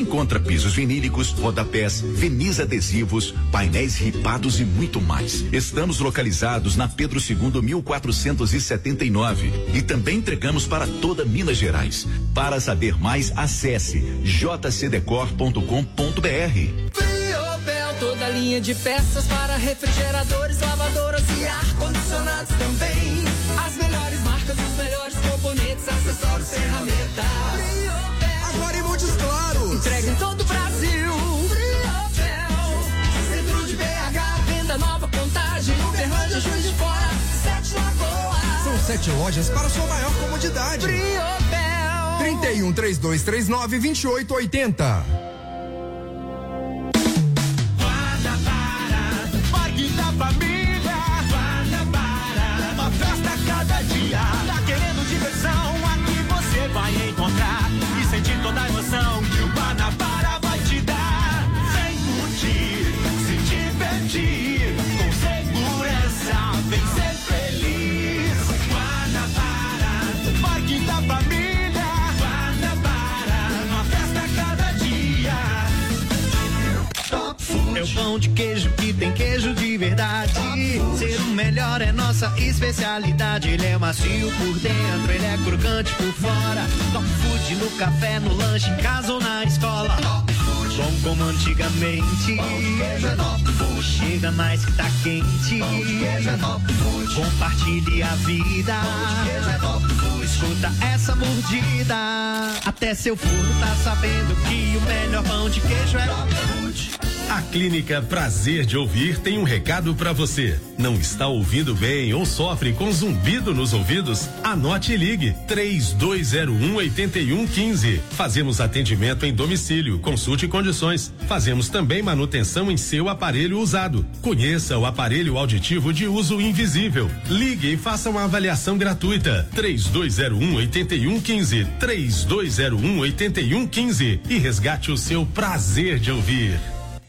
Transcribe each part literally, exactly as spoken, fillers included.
encontra pisos vinílicos, rodapés, verniz adesivos, painéis ripados e muito mais. Estamos localizados na Pedro segundo, mil quatrocentos e setenta e nove e também entregamos para toda Minas Gerais. Para saber mais, acesse j c decor ponto com ponto b r. Friobel, toda linha de peças para refrigeradores, lavadoras e ar-condicionados também. As melhores marcas, os melhores componentes, acessórios, ferramentas. Friobel. Agora em Montes Claros. Entrega em todo o Brasil. Friobel. Centro de B H, venda nova, Contagem, Uberlândia, Juiz de Fora, Sete Lagoas. São sete lojas para sua maior comodidade. Friobel. trinta e um, trinta e dois trinta e nove, vinte e oito oitenta. Guanabara, Parque da Família. Guanabara, uma festa a cada dia. Tá querendo diversão? Aqui você vai encontrar e sentir toda a emoção que o Guanabara vai te dar. Vem curtir, se divertir, com segurança, vem ser feliz. Guanabara, Parque da Família. Guanabara, uma festa a cada dia. Top Food. É o pão de queijo que tem queijo de verdade. Ser o melhor é nossa especialidade. Ele é macio por dentro, ele é crocante por fora. Top Food no café, no lanche, em casa ou na escola. Top Food. Bom como antigamente. Pão de queijo é Top Food. Chega mais que tá quente. Pão de queijo é Top Food. Compartilhe a vida. Pão de queijo é Top Food. Escuta essa mordida. Até seu forno tá sabendo que o melhor pão de queijo é Top Food. A Clínica Prazer de Ouvir tem um recado para você. Não está ouvindo bem ou sofre com zumbido nos ouvidos? Anote e ligue três dois zero um, oito um um cinco. Fazemos atendimento em domicílio, consulte condições. Fazemos também manutenção em seu aparelho usado. Conheça o aparelho auditivo de uso invisível. Ligue e faça uma avaliação gratuita. três dois zero um, oito um um cinco. três dois zero um, oito um um cinco e resgate o seu prazer de ouvir.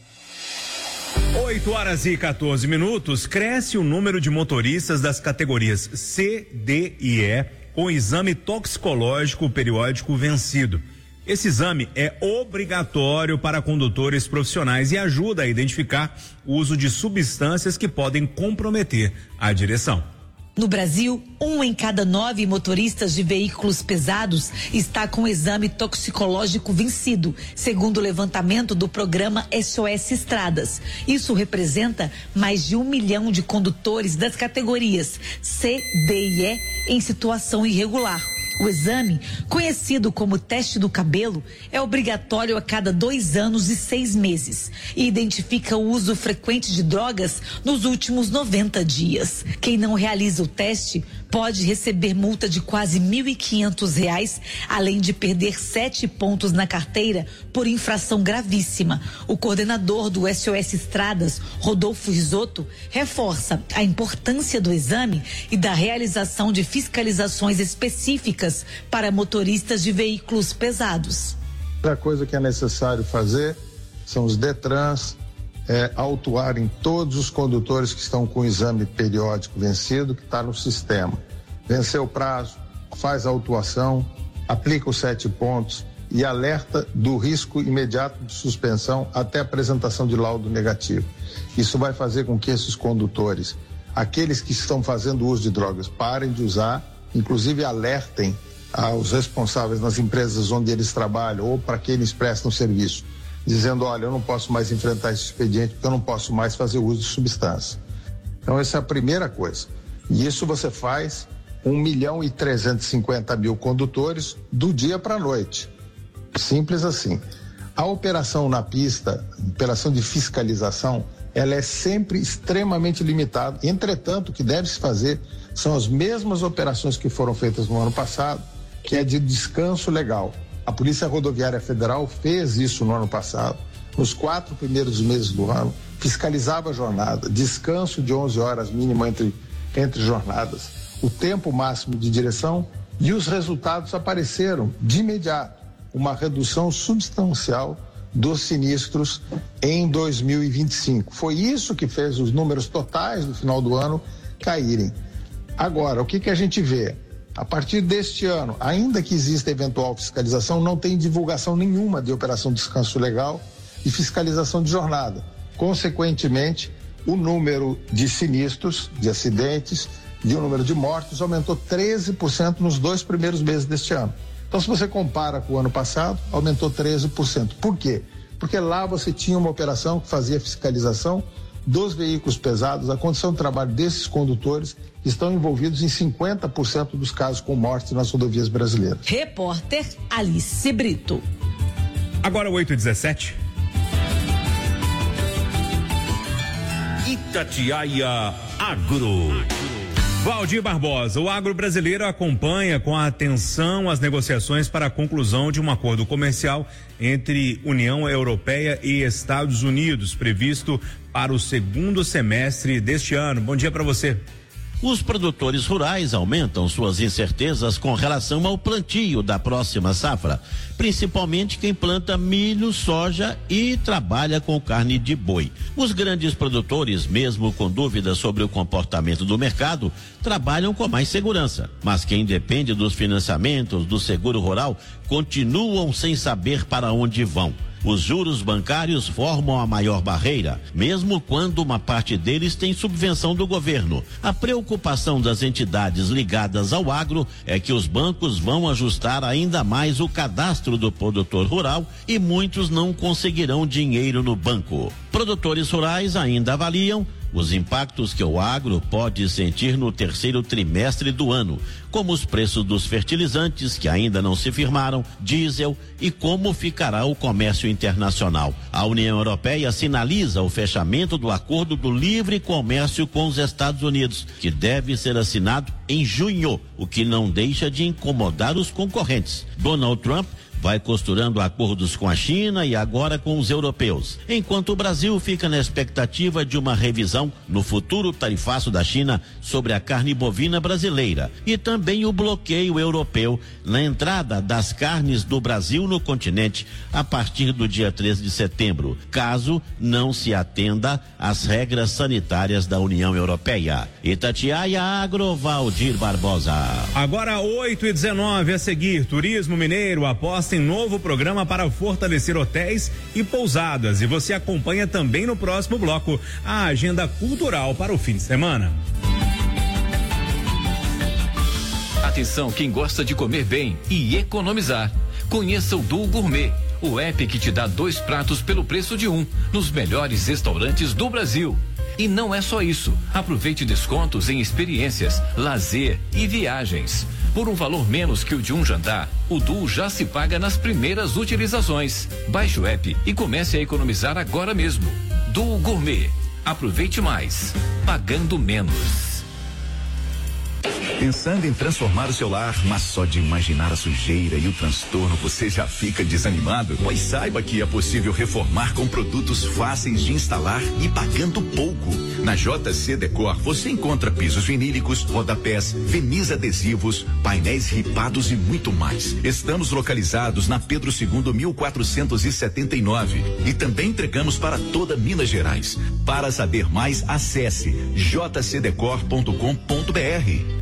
oito horas e quatorze minutos, cresce o número de motoristas das categorias C, D e E com exame toxicológico periódico vencido. Esse exame é obrigatório para condutores profissionais e ajuda a identificar o uso de substâncias que podem comprometer a direção. No Brasil, um em cada nove motoristas de veículos pesados está com o exame toxicológico vencido, segundo o levantamento do programa S O S Estradas. Isso representa mais de um milhão de condutores das categorias C, D e E em situação irregular. O exame, conhecido como teste do cabelo, é obrigatório a cada dois anos e seis meses e identifica o uso frequente de drogas nos últimos noventa dias. Quem não realiza o teste pode receber multa de quase mil e quinhentos reais, além de perder sete pontos na carteira por infração gravíssima. O coordenador do S O S Estradas, Rodolfo Risotto, reforça a importância do exame e da realização de fiscalizações específicas para motoristas de veículos pesados. Outra coisa que é necessário fazer são os Detrans é, autuarem todos os condutores que estão com o exame periódico vencido, que está no sistema. Venceu o prazo, faz a autuação, aplica os sete pontos e alerta do risco imediato de suspensão até a apresentação de laudo negativo. Isso vai fazer com que esses condutores, aqueles que estão fazendo uso de drogas, parem de usar, inclusive alertem aos responsáveis nas empresas onde eles trabalham ou para quem eles prestam serviço, dizendo, olha, eu não posso mais enfrentar esse expediente porque eu não posso mais fazer uso de substância. Então essa é a primeira coisa. E isso você faz um milhão e trezentos e cinquenta mil condutores do dia para a noite. Simples assim. A operação na pista, operação de fiscalização, ela é sempre extremamente limitada. Entretanto, o que deve se fazer são as mesmas operações que foram feitas no ano passado, que é de descanso legal. A Polícia Rodoviária Federal fez isso no ano passado. Nos quatro primeiros meses do ano, fiscalizava a jornada, descanso de onze horas mínimo entre, entre jornadas, o tempo máximo de direção, e os resultados apareceram de imediato. Uma redução substancial dos sinistros em dois mil e vinte e cinco. Foi isso que fez os números totais do final do ano caírem. Agora, o que que a gente vê? A partir deste ano, ainda que exista eventual fiscalização, não tem divulgação nenhuma de operação de descanso legal e fiscalização de jornada. Consequentemente, o número de sinistros, de acidentes e o número de mortos aumentou treze por cento nos dois primeiros meses deste ano. Então, se você compara com o ano passado, aumentou treze por cento. Por quê? Porque lá você tinha uma operação que fazia fiscalização dos veículos pesados, a condição de trabalho desses condutores que estão envolvidos em cinquenta por cento dos casos com mortes nas rodovias brasileiras. Repórter Alice Brito. Agora oito e dezessete. Itatiaia Agro. Valdir Barbosa, o agro brasileiro acompanha com atenção as negociações para a conclusão de um acordo comercial entre União Europeia e Estados Unidos, previsto para o segundo semestre deste ano. Bom dia para você. Os produtores rurais aumentam suas incertezas com relação ao plantio da próxima safra, principalmente quem planta milho, soja e trabalha com carne de boi. Os grandes produtores, mesmo com dúvidas sobre o comportamento do mercado, trabalham com mais segurança. Mas quem depende dos financiamentos do seguro rural continuam sem saber para onde vão. Os juros bancários formam a maior barreira, mesmo quando uma parte deles tem subvenção do governo. A preocupação das entidades ligadas ao agro é que os bancos vão ajustar ainda mais o cadastro do produtor rural e muitos não conseguirão dinheiro no banco. Produtores rurais ainda avaliam os impactos que o agro pode sentir no terceiro trimestre do ano, como os preços dos fertilizantes que ainda não se firmaram, diesel e como ficará o comércio internacional. A União Europeia sinaliza o fechamento do Acordo do Livre Comércio com os Estados Unidos, que deve ser assinado em junho, o que não deixa de incomodar os concorrentes. Donald Trump vai costurando acordos com a China e agora com os europeus, enquanto o Brasil fica na expectativa de uma revisão no futuro tarifaço da China sobre a carne bovina brasileira e também o bloqueio europeu na entrada das carnes do Brasil no continente a partir do dia treze de setembro, caso não se atenda às regras sanitárias da União Europeia. Itatiaia Agro, Valdir Barbosa. Agora oito e dezenove, a seguir, Turismo Mineiro aposta em novo programa para fortalecer hotéis e pousadas, e você acompanha também no próximo bloco a agenda cultural para o fim de semana. Atenção quem gosta de comer bem e economizar. Conheça o Du Gourmet, o app que te dá dois pratos pelo preço de um, nos melhores restaurantes do Brasil. E não é só isso. Aproveite descontos em experiências, lazer e viagens. Por um valor menos que o de um jantar, o Du já se paga nas primeiras utilizações. Baixe o app e comece a economizar agora mesmo. Du Gourmet. Aproveite mais, pagando menos. Pensando em transformar o seu lar, mas só de imaginar a sujeira e o transtorno você já fica desanimado? Pois saiba que é possível reformar com produtos fáceis de instalar e pagando pouco. Na J C Decor você encontra pisos vinílicos, rodapés, verniz adesivos, painéis ripados e muito mais. Estamos localizados na Pedro segundo mil quatrocentos e setenta e nove e também entregamos para toda Minas Gerais. Para saber mais, acesse j c decor ponto com ponto b r.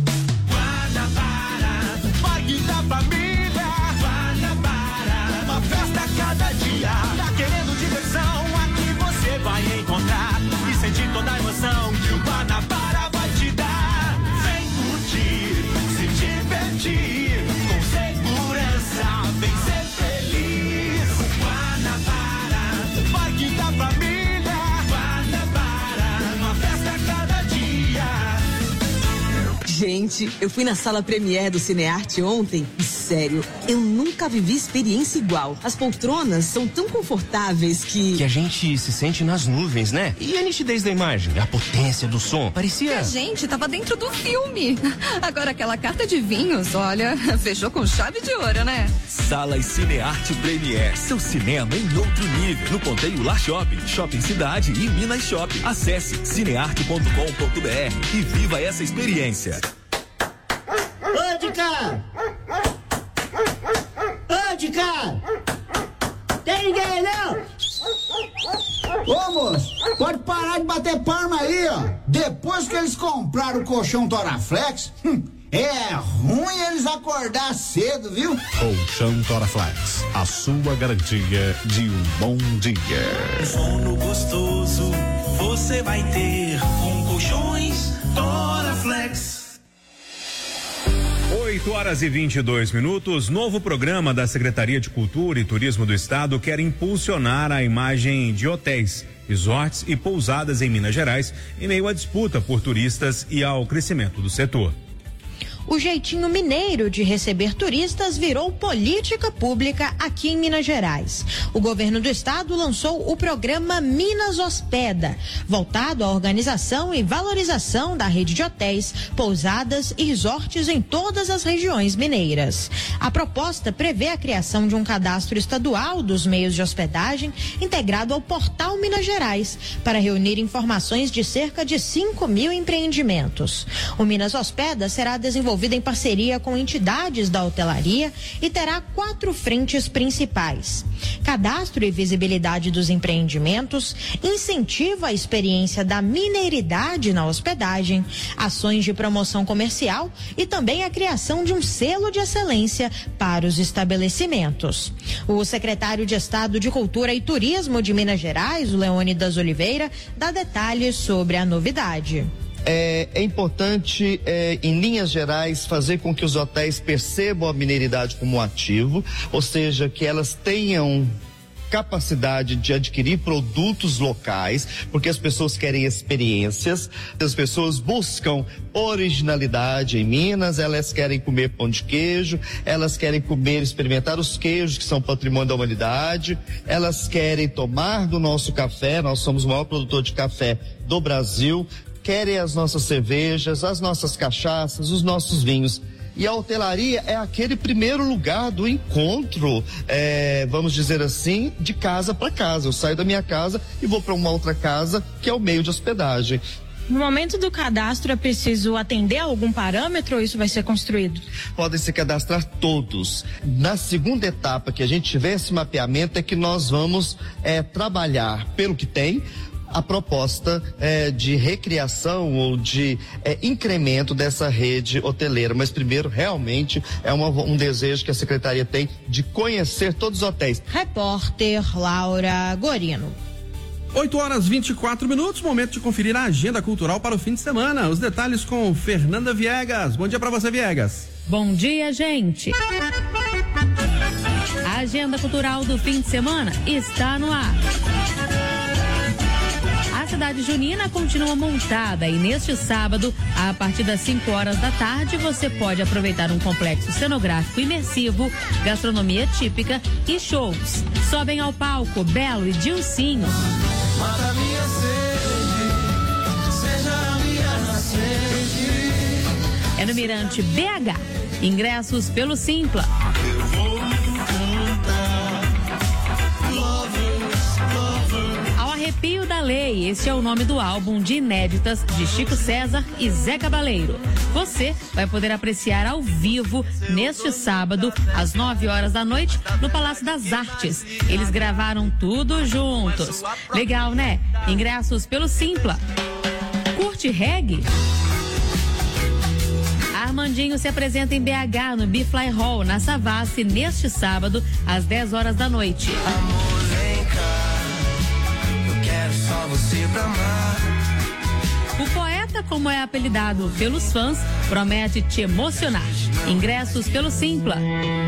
Parque da Família, Guanabara, uma festa a cada dia. Tá querendo diversão? Aqui você vai encontrar e sentir toda a emoção que o Guanabara vai te dar. Vem curtir, se divertir, com segurança, vem ser feliz. Guanabara, Parque da Família, Guanabara, uma festa a cada dia. Gente, eu fui na sala Premiere do Cinearte ontem e, sério, eu nunca vivi experiência igual. As poltronas são tão confortáveis que... Que a gente se sente nas nuvens, né? E a nitidez da imagem, a potência do som, parecia... Que a gente tava dentro do filme. Agora aquela carta de vinhos, olha, fechou com chave de ouro, né? Salas Cinearte Premiere, seu cinema em outro nível. No Ponteio Lar Shopping, Shopping Cidade e Minas Shopping. Acesse cinearte ponto com ponto b r e viva essa experiência. Ô, de cá! Ô, de cá! Tem ninguém aí, não? Ô, moço, pode parar de bater palma aí, ó. Depois que eles compraram o colchão Toraflex, hum, É ruim eles acordar cedo, viu? Colchão Toraflex, a sua garantia de um bom dia. Sono gostoso você vai ter com colchões Toraflex. oito horas e vinte e dois minutos. Novo programa da Secretaria de Cultura e Turismo do Estado quer impulsionar a imagem de hotéis, resorts e pousadas em Minas Gerais em meio à disputa por turistas e ao crescimento do setor. O jeitinho mineiro de receber turistas virou política pública aqui em Minas Gerais. O governo do estado lançou o programa Minas Hospeda, voltado à organização e valorização da rede de hotéis, pousadas e resorts em todas as regiões mineiras. A proposta prevê a criação de um cadastro estadual dos meios de hospedagem integrado ao portal Minas Gerais, para reunir informações de cerca de cinco mil empreendimentos. O Minas Hospeda será desenvolvido em parceria com entidades da hotelaria e terá quatro frentes principais: cadastro e visibilidade dos empreendimentos, incentiva a experiência da mineiridade na hospedagem, ações de promoção comercial e também a criação de um selo de excelência para os estabelecimentos. O secretário de Estado de Cultura e Turismo de Minas Gerais, o Leônidas Oliveira, dá detalhes sobre a novidade. É, é importante, é, em linhas gerais, fazer com que os hotéis percebam a mineiridade como um ativo, ou seja, que elas tenham capacidade de adquirir produtos locais, porque as pessoas querem experiências, as pessoas buscam originalidade em Minas, elas querem comer pão de queijo, elas querem comer, experimentar os queijos que são patrimônio da humanidade, elas querem tomar do nosso café, nós somos o maior produtor de café do Brasil, querem as nossas cervejas, as nossas cachaças, os nossos vinhos. E a hotelaria é aquele primeiro lugar do encontro, é, vamos dizer assim, de casa para casa. Eu saio da minha casa e vou para uma outra casa, que é o meio de hospedagem. No momento do cadastro, é preciso atender a algum parâmetro ou isso vai ser construído? Podem se cadastrar todos. Na segunda etapa que a gente tiver esse mapeamento é que nós vamos é, trabalhar pelo que tem, a proposta é, de recriação ou de é, incremento dessa rede hoteleira. Mas primeiro, realmente, é uma, um desejo que a Secretaria tem de conhecer todos os hotéis. Repórter Laura Gorino. oito horas e vinte e quatro minutos, momento de conferir a agenda cultural para o fim de semana. Os detalhes com Fernanda Viegas. Bom dia para você, Viegas. Bom dia, gente. A agenda cultural do fim de semana está no ar. A cidade junina continua montada e neste sábado, a partir das cinco horas da tarde, você pode aproveitar um complexo cenográfico imersivo, gastronomia típica e shows. Sobem ao palco Belo e Dilcinho. Mata minha sede, seja a minha nascente. É no Mirante B H. Ingressos pelo Simpla. Eu vou cantar. Lovers, lovers. Ao Arrepio da Lei, esse é o nome do álbum de inéditas de Chico César e Zé Cabaleiro. Você vai poder apreciar ao vivo neste sábado, às nove horas da noite, no Palácio das Artes. Eles gravaram tudo juntos. Legal, né? Ingressos pelo Simpla. Curte reggae? Armandinho se apresenta em B H, no B-Fly Hall, na Savassi, neste sábado, às dez horas da noite. Amor, vem cá, eu quero só você pra amar. O poeta, como é apelidado pelos fãs, promete te emocionar. Ingressos pelo Simpla.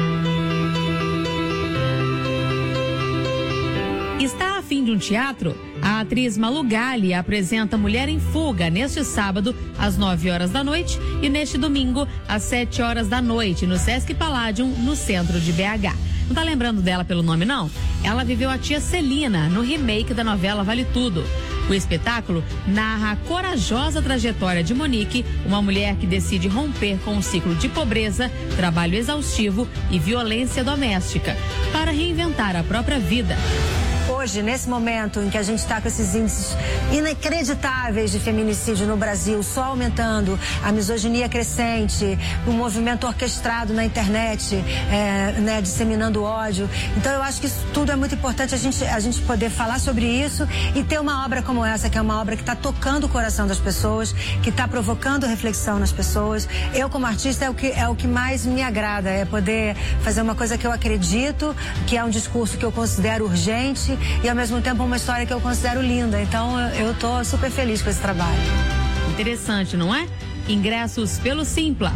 Está a fim de um teatro? A atriz Malu Gali apresenta Mulher em Fuga neste sábado, às nove horas da noite, e neste domingo, às sete horas da noite, no Sesc Palladium, no centro de B H. Não tá lembrando dela pelo nome, não? Ela viveu a tia Celina no remake da novela Vale Tudo. O espetáculo narra a corajosa trajetória de Monique, uma mulher que decide romper com um ciclo de pobreza, trabalho exaustivo e violência doméstica, para reinventar a própria vida. Hoje hoje, nesse momento em que a gente está com esses índices inacreditáveis de feminicídio no Brasil, só aumentando, a misoginia crescente, o movimento orquestrado na internet, é, né, disseminando ódio. Então eu acho que isso tudo é muito importante, a gente, a gente poder falar sobre isso e ter uma obra como essa, que é uma obra que está tocando o coração das pessoas, que está provocando reflexão nas pessoas. Eu, como artista, é o que, é o que mais me agrada, é poder fazer uma coisa que eu acredito, que é um discurso que eu considero urgente e, ao mesmo tempo, uma história que eu considero linda. Então, eu tô super feliz com esse trabalho. Interessante, não é? Ingressos pelo Simpla.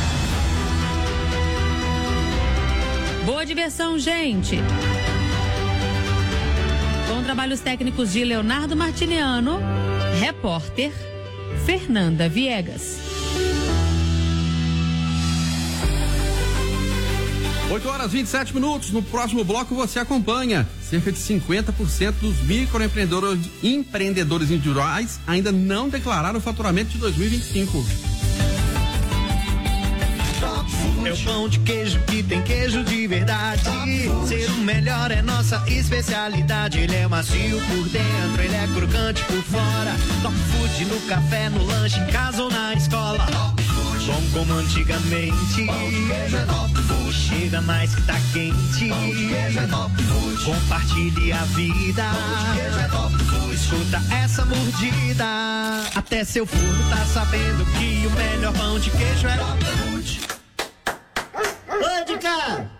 Boa diversão, gente! Com trabalhos técnicos de Leonardo Martiniano, repórter Fernanda Viegas. oito horas e vinte e sete minutos. No próximo bloco você acompanha. Cerca de cinquenta por cento dos microempreendedores empreendedores individuais ainda não declararam o faturamento de dois mil e vinte e cinco. É o pão de queijo que tem queijo de verdade. Ser o melhor é nossa especialidade. Ele é macio por dentro, ele é crocante por fora. Top food no café, no lanche, em casa ou na escola. Bom como antigamente. Chega mais que tá quente. Compartilhe a vida. Escuta essa mordida. Até seu forno tá sabendo que o melhor pão de queijo é Top Food. Ô, de cá!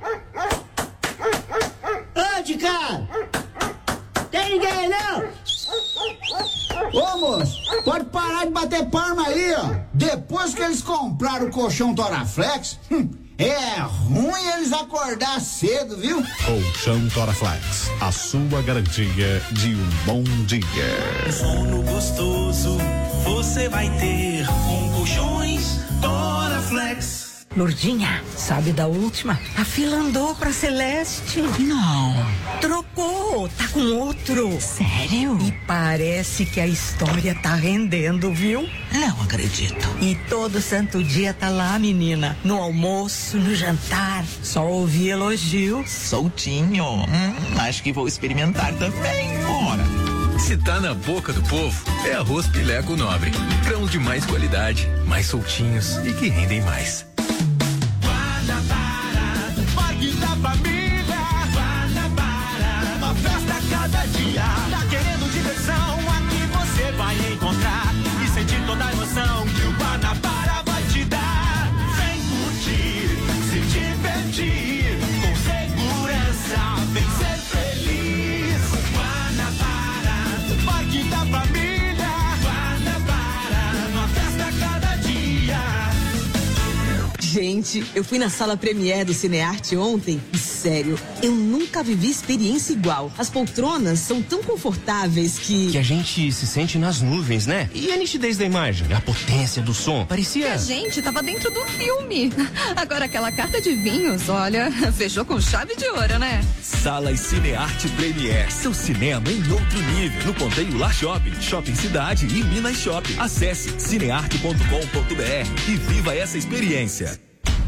Ô, de cá! Tem ninguém, não? Ô, moço, pode parar de bater palma aí, ó. Depois que eles compraram o colchão Toraflex, hum, é ruim eles acordar cedo, viu? Colchão Toraflex, a sua garantia de um bom dia. Sono gostoso você vai ter com colchões Toraflex. Lourdinha, sabe da última? A fila andou pra Celeste. Não. Trocou, tá com outro. Sério? E parece que a história tá rendendo, viu? Não acredito. E todo santo dia tá lá, menina. No almoço, no jantar. Só ouvi elogio. Soltinho. Hum, acho que vou experimentar também. Bora. Se tá na boca do povo, é arroz Pileco Nobre. Grãos de mais qualidade, mais soltinhos e que rendem mais. Parque da Família, Guanabara, uma festa a cada dia. Tá querendo diversão? Aqui você vai encontrar e sentir toda a emoção que o Guanabara vai te dar. Vem curtir, se divertir, com segurança, vem ser feliz. Guanabara, Parque da Família, Guanabara, uma festa a cada dia. Gente, eu fui na sala Premier do Cinearte ontem e, sério, eu nunca vivi experiência igual. As poltronas são tão confortáveis que... Que a gente se sente nas nuvens, né? E a nitidez da imagem, a potência do som, parecia... Que a gente tava dentro do filme. Agora aquela carta de vinhos, olha, fechou com chave de ouro, né? Sala e Cinearte Premier, seu cinema em outro nível. No Ponteio Lar Shopping, Shopping Cidade e Minas Shopping. Acesse cinearte ponto com ponto br e viva essa experiência.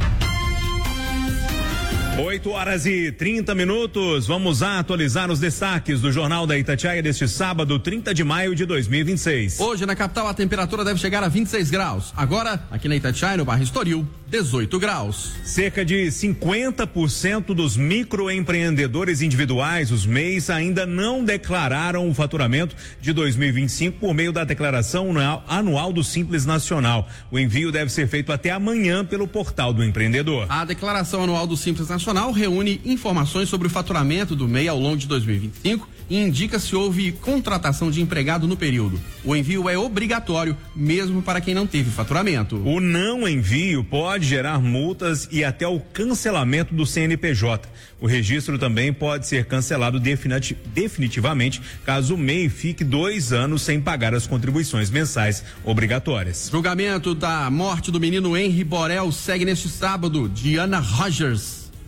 oito horas e trinta minutos. Vamos atualizar os destaques do Jornal da Itatiaia deste sábado, trinta de maio de dois mil e vinte e seis. Hoje na capital a temperatura deve chegar a vinte e seis graus. Agora, aqui na Itatiaia, no bairro Estoril, dezoito graus. Cerca de cinquenta por cento dos microempreendedores individuais, os M E Is, ainda não declararam o faturamento de dois mil e vinte e cinco por meio da declaração anual do Simples Nacional. O envio deve ser feito até amanhã pelo portal do empreendedor. A declaração anual do Simples Nacional reúne informações sobre o faturamento do M E I ao longo de dois mil e vinte e cinco e indica se houve contratação de empregado no período. O envio é obrigatório, mesmo para quem não teve faturamento. O não envio pode gerar multas e até o cancelamento do C N P J. O registro também pode ser cancelado definiti- definitivamente caso o M E I fique dois anos sem pagar as contribuições mensais obrigatórias. Julgamento da morte do menino Henry Borel segue neste sábado. Diana Rogers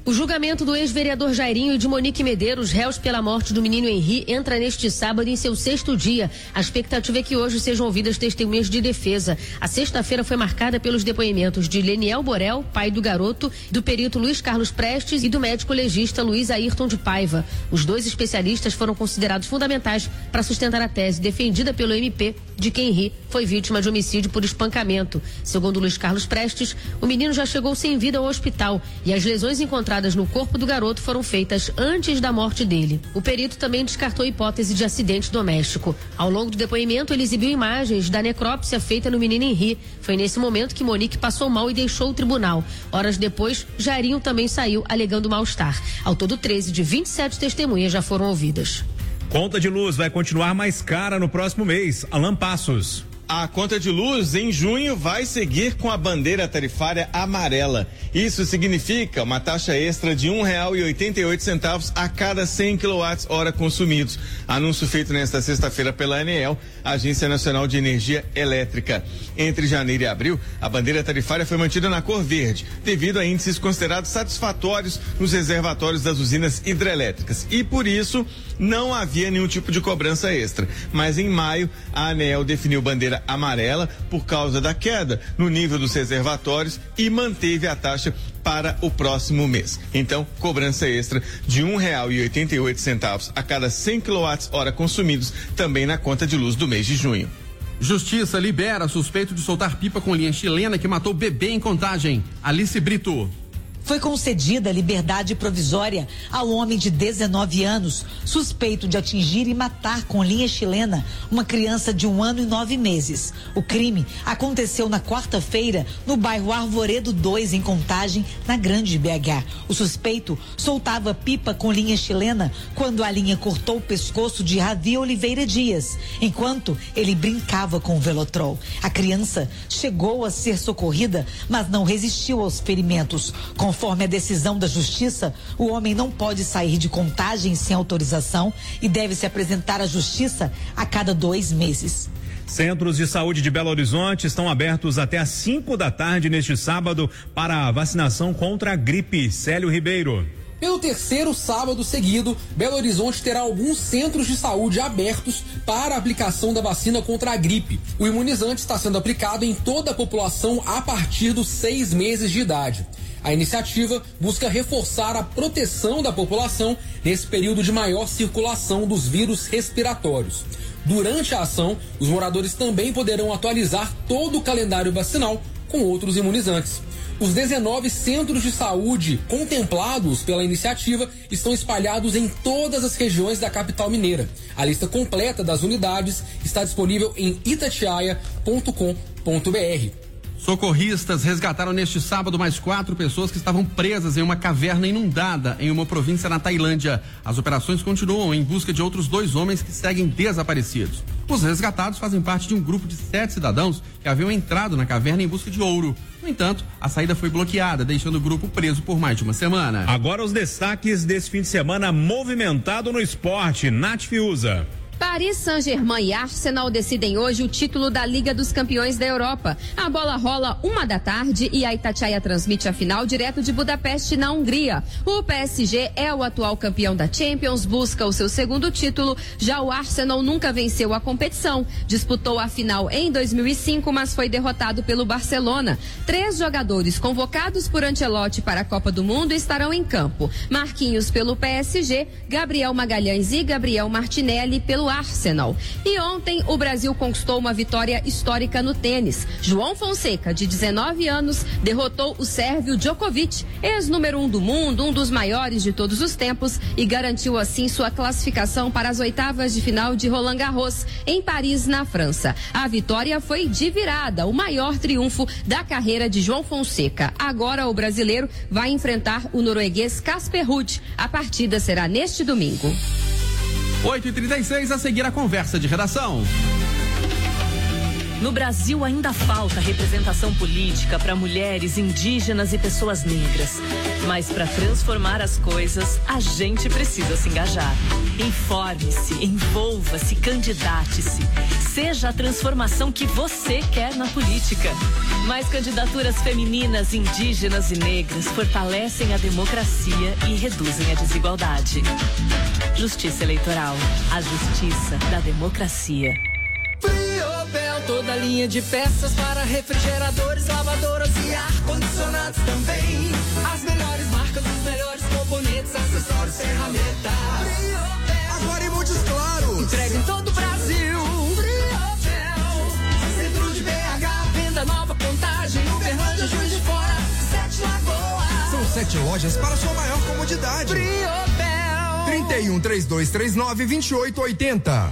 O julgamento do ex-vereador Jairinho e de Monique Medeiros, réus pela morte do menino Henri, entra neste sábado em seu sexto dia. A expectativa é que hoje sejam ouvidas testemunhas de defesa. A sexta-feira foi marcada pelos depoimentos de Leniel Borel, pai do garoto, do perito Luiz Carlos Prestes e do médico legista Luiz Ayrton de Paiva. Os dois especialistas foram considerados fundamentais para sustentar a tese defendida pelo M P de que Henri foi vítima de homicídio por espancamento. Segundo Luiz Carlos Prestes, o menino já chegou sem vida ao hospital e as lesões encontradas no corpo do garoto foram feitas antes da morte dele. O perito também descartou a hipótese de acidente doméstico. Ao longo do depoimento, ele exibiu imagens da necrópsia feita no menino Henri. Foi nesse momento que Monique passou mal e deixou o tribunal. Horas depois, Jairinho também saiu alegando mal-estar. Ao todo, treze de vinte e sete testemunhas já foram ouvidas. Conta de luz vai continuar mais cara no próximo mês. Alan Passos. A conta de luz em junho vai seguir com a bandeira tarifária amarela. Isso significa uma taxa extra de um real e oitenta e oito centavos a cada cem quilowatts-hora consumidos. Anúncio feito nesta sexta-feira pela ANEEL, Agência Nacional de Energia Elétrica. Entre janeiro e abril, a bandeira tarifária foi mantida na cor verde, devido a índices considerados satisfatórios nos reservatórios das usinas hidrelétricas. E por isso, não havia nenhum tipo de cobrança extra. Mas em maio, a ANEEL definiu bandeira amarela por causa da queda no nível dos reservatórios e manteve a taxa para o próximo mês. Então, cobrança extra de um real e oitenta e oito centavos a cada cem quilowatts-hora consumidos também na conta de luz do mês de junho. Justiça libera suspeito de soltar pipa com linha chilena que matou bebê em Contagem. Alice Brito. Foi concedida liberdade provisória ao homem de dezenove anos, suspeito de atingir e matar com linha chilena uma criança de um ano e nove meses. O crime aconteceu na quarta-feira no bairro Arvoredo dois, em Contagem, na Grande B H. O suspeito soltava pipa com linha chilena quando a linha cortou o pescoço de Ravi Oliveira Dias, enquanto ele brincava com o Velotrol. A criança chegou a ser socorrida, mas não resistiu aos ferimentos. Com Conforme a decisão da Justiça, o homem não pode sair de Contagem sem autorização e deve se apresentar à Justiça a cada dois meses. Centros de saúde de Belo Horizonte estão abertos até às cinco da tarde neste sábado para a vacinação contra a gripe. Célio Ribeiro. Pelo terceiro sábado seguido, Belo Horizonte terá alguns centros de saúde abertos para a aplicação da vacina contra a gripe. O imunizante está sendo aplicado em toda a população a partir dos seis meses de idade. A iniciativa busca reforçar a proteção da população nesse período de maior circulação dos vírus respiratórios. Durante a ação, os moradores também poderão atualizar todo o calendário vacinal com outros imunizantes. Os dezenove centros de saúde contemplados pela iniciativa estão espalhados em todas as regiões da capital mineira. A lista completa das unidades está disponível em itatiaia ponto com ponto br. Socorristas resgataram neste sábado mais quatro pessoas que estavam presas em uma caverna inundada em uma província na Tailândia. As operações continuam em busca de outros dois homens que seguem desaparecidos. Os resgatados fazem parte de um grupo de sete cidadãos que haviam entrado na caverna em busca de ouro. No entanto, a saída foi bloqueada, deixando o grupo preso por mais de uma semana. Agora os destaques desse fim de semana movimentado no esporte. Nath Fiuza. Paris Saint-Germain e Arsenal decidem hoje o título da Liga dos Campeões da Europa. A bola rola uma da tarde e a Itatiaia transmite a final direto de Budapeste, na Hungria. O P S G é o atual campeão da Champions, busca o seu segundo título. Já o Arsenal nunca venceu a competição. Disputou a final em dois mil e cinco, mas foi derrotado pelo Barcelona. Três jogadores convocados por Ancelotti para a Copa do Mundo estarão em campo. Marquinhos pelo P S G, Gabriel Magalhães e Gabriel Martinelli pelo Arsenal. E ontem o Brasil conquistou uma vitória histórica no tênis. João Fonseca, de dezenove anos, derrotou o sérvio Djokovic, ex-número um do mundo, um dos maiores de todos os tempos, e garantiu assim sua classificação para as oitavas de final de Roland Garros, em Paris, na França. A vitória foi de virada, o maior triunfo da carreira de João Fonseca. Agora o brasileiro vai enfrentar o norueguês Casper Ruud. A partida será neste domingo. oito e trinta e seis, a seguir a conversa de redação. No Brasil ainda falta representação política para mulheres, indígenas e pessoas negras. Mas para transformar as coisas, a gente precisa se engajar. Informe-se, envolva-se, candidate-se. Seja a transformação que você quer na política. Mais candidaturas femininas, indígenas e negras fortalecem a democracia e reduzem a desigualdade. Justiça Eleitoral. A justiça da democracia. Friobel, toda linha de peças para refrigeradores, lavadoras e ar-condicionados também. As melhores marcas, os melhores componentes, acessórios, ferramentas. Friobel. Agora em Montes Claros. Entrega em todo o Brasil. Friobel. Centro de B H, venda nova, Contagem, Uberlândia, Juiz de Fora, Sete Lagoas. São sete lojas para sua maior comodidade. Friobel. trinta e um, trinta e dois trinta e nove, vinte e oito oitenta.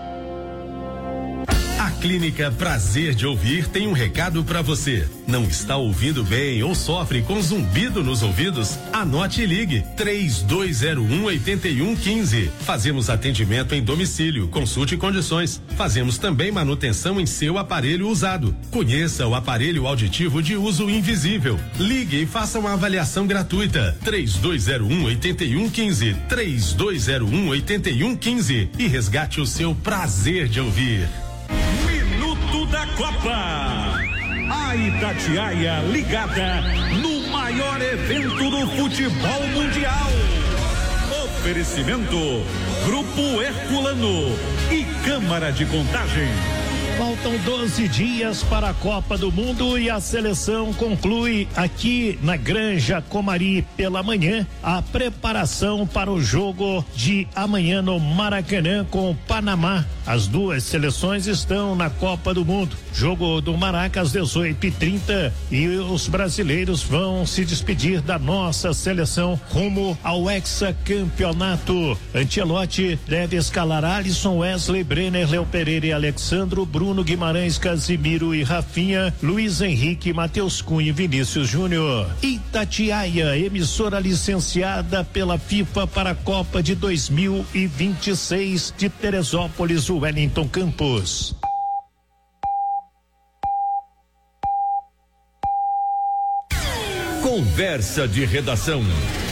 A Clínica Prazer de Ouvir tem um recado para você. Não está ouvindo bem ou sofre com zumbido nos ouvidos? Anote e ligue três dois zero um, oito um um cinco. Fazemos atendimento em domicílio, consulte condições. Fazemos também manutenção em seu aparelho usado. Conheça o aparelho auditivo de uso invisível. Ligue e faça uma avaliação gratuita. três dois zero um, oito um um cinco. três dois zero um, oito um um cinco e resgate o seu prazer de ouvir. Da Copa. A Itatiaia ligada no maior evento do futebol mundial. Oferecimento Grupo Herculano e Câmara de Contagem. Faltam doze dias para a Copa do Mundo e a seleção conclui aqui na Granja Comari pela manhã a preparação para o jogo de amanhã no Maracanã com o Panamá. As duas seleções estão na Copa do Mundo. Jogo do Maraca às dezoito e trinta e os brasileiros vão se despedir da nossa seleção rumo ao hexacampeonato. Ancelotti deve escalar Alisson, Wesley, Brenner, Léo Pereira e Alexandro, Bruno Guimarães, Casimiro e Rafinha, Luiz Henrique, Matheus Cunha e Vinícius Júnior. Itatiaia, emissora licenciada pela FIFA para a Copa de dois mil e vinte e seis de Teresópolis, Wellington Campos. Conversa de redação.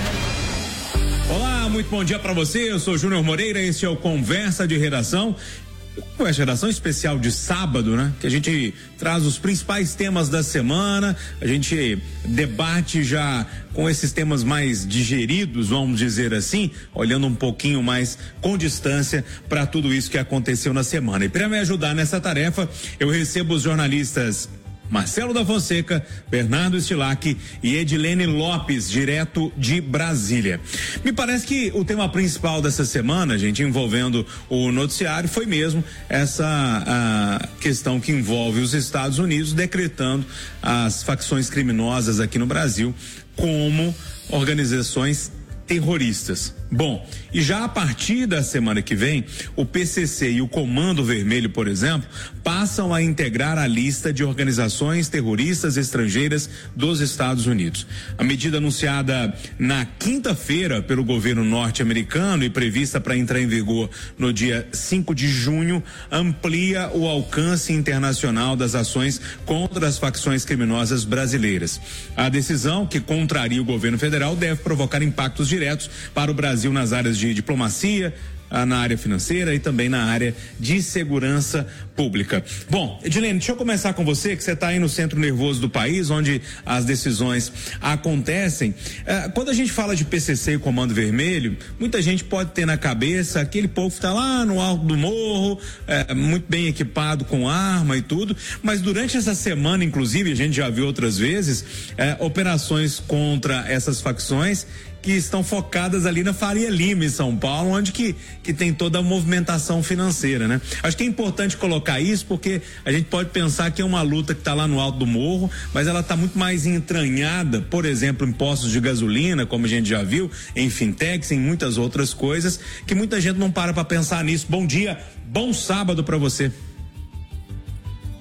Olá, muito bom dia para você. Eu sou Júnior Moreira, esse é o Conversa de Redação. Conversa de Redação especial de sábado, né? Que a gente traz os principais temas da semana, a gente debate já com esses temas mais digeridos, vamos dizer assim, olhando um pouquinho mais com distância para tudo isso que aconteceu na semana. E para me ajudar nessa tarefa, eu recebo os jornalistas Marcelo da Fonseca, Bernardo Stilac e Edilene Lopes, direto de Brasília. Me parece que o tema principal dessa semana, gente, envolvendo o noticiário, foi mesmo essa a questão que envolve os Estados Unidos decretando as facções criminosas aqui no Brasil como organizações terroristas. Bom, e já a partir da semana que vem, o P C C e o Comando Vermelho, por exemplo, passam a integrar a lista de organizações terroristas estrangeiras dos Estados Unidos. A medida anunciada na quinta-feira pelo governo norte-americano e prevista para entrar em vigor no dia cinco de junho, amplia o alcance internacional das ações contra as facções criminosas brasileiras. A decisão, que contraria o governo federal, deve provocar impactos diretos para o Brasil nas áreas de diplomacia, na área financeira e também na área de segurança pública. Bom, Edilene, deixa eu começar com você, que você está aí no centro nervoso do país, onde as decisões acontecem. Eh, quando a gente fala de P C C e Comando Vermelho, muita gente pode ter na cabeça aquele povo que está lá no alto do morro, eh, muito bem equipado com arma e tudo, mas durante essa semana, inclusive, a gente já viu outras vezes, eh, operações contra essas facções que estão focadas ali na Faria Lima, em São Paulo, onde que, que tem toda a movimentação financeira, né? Acho que é importante colocar isso porque a gente pode pensar que é uma luta que está lá no alto do morro, mas ela está muito mais entranhada, por exemplo, em postos de gasolina, como a gente já viu, em fintechs, em muitas outras coisas, que muita gente não para para pensar nisso. Bom dia, bom sábado para você.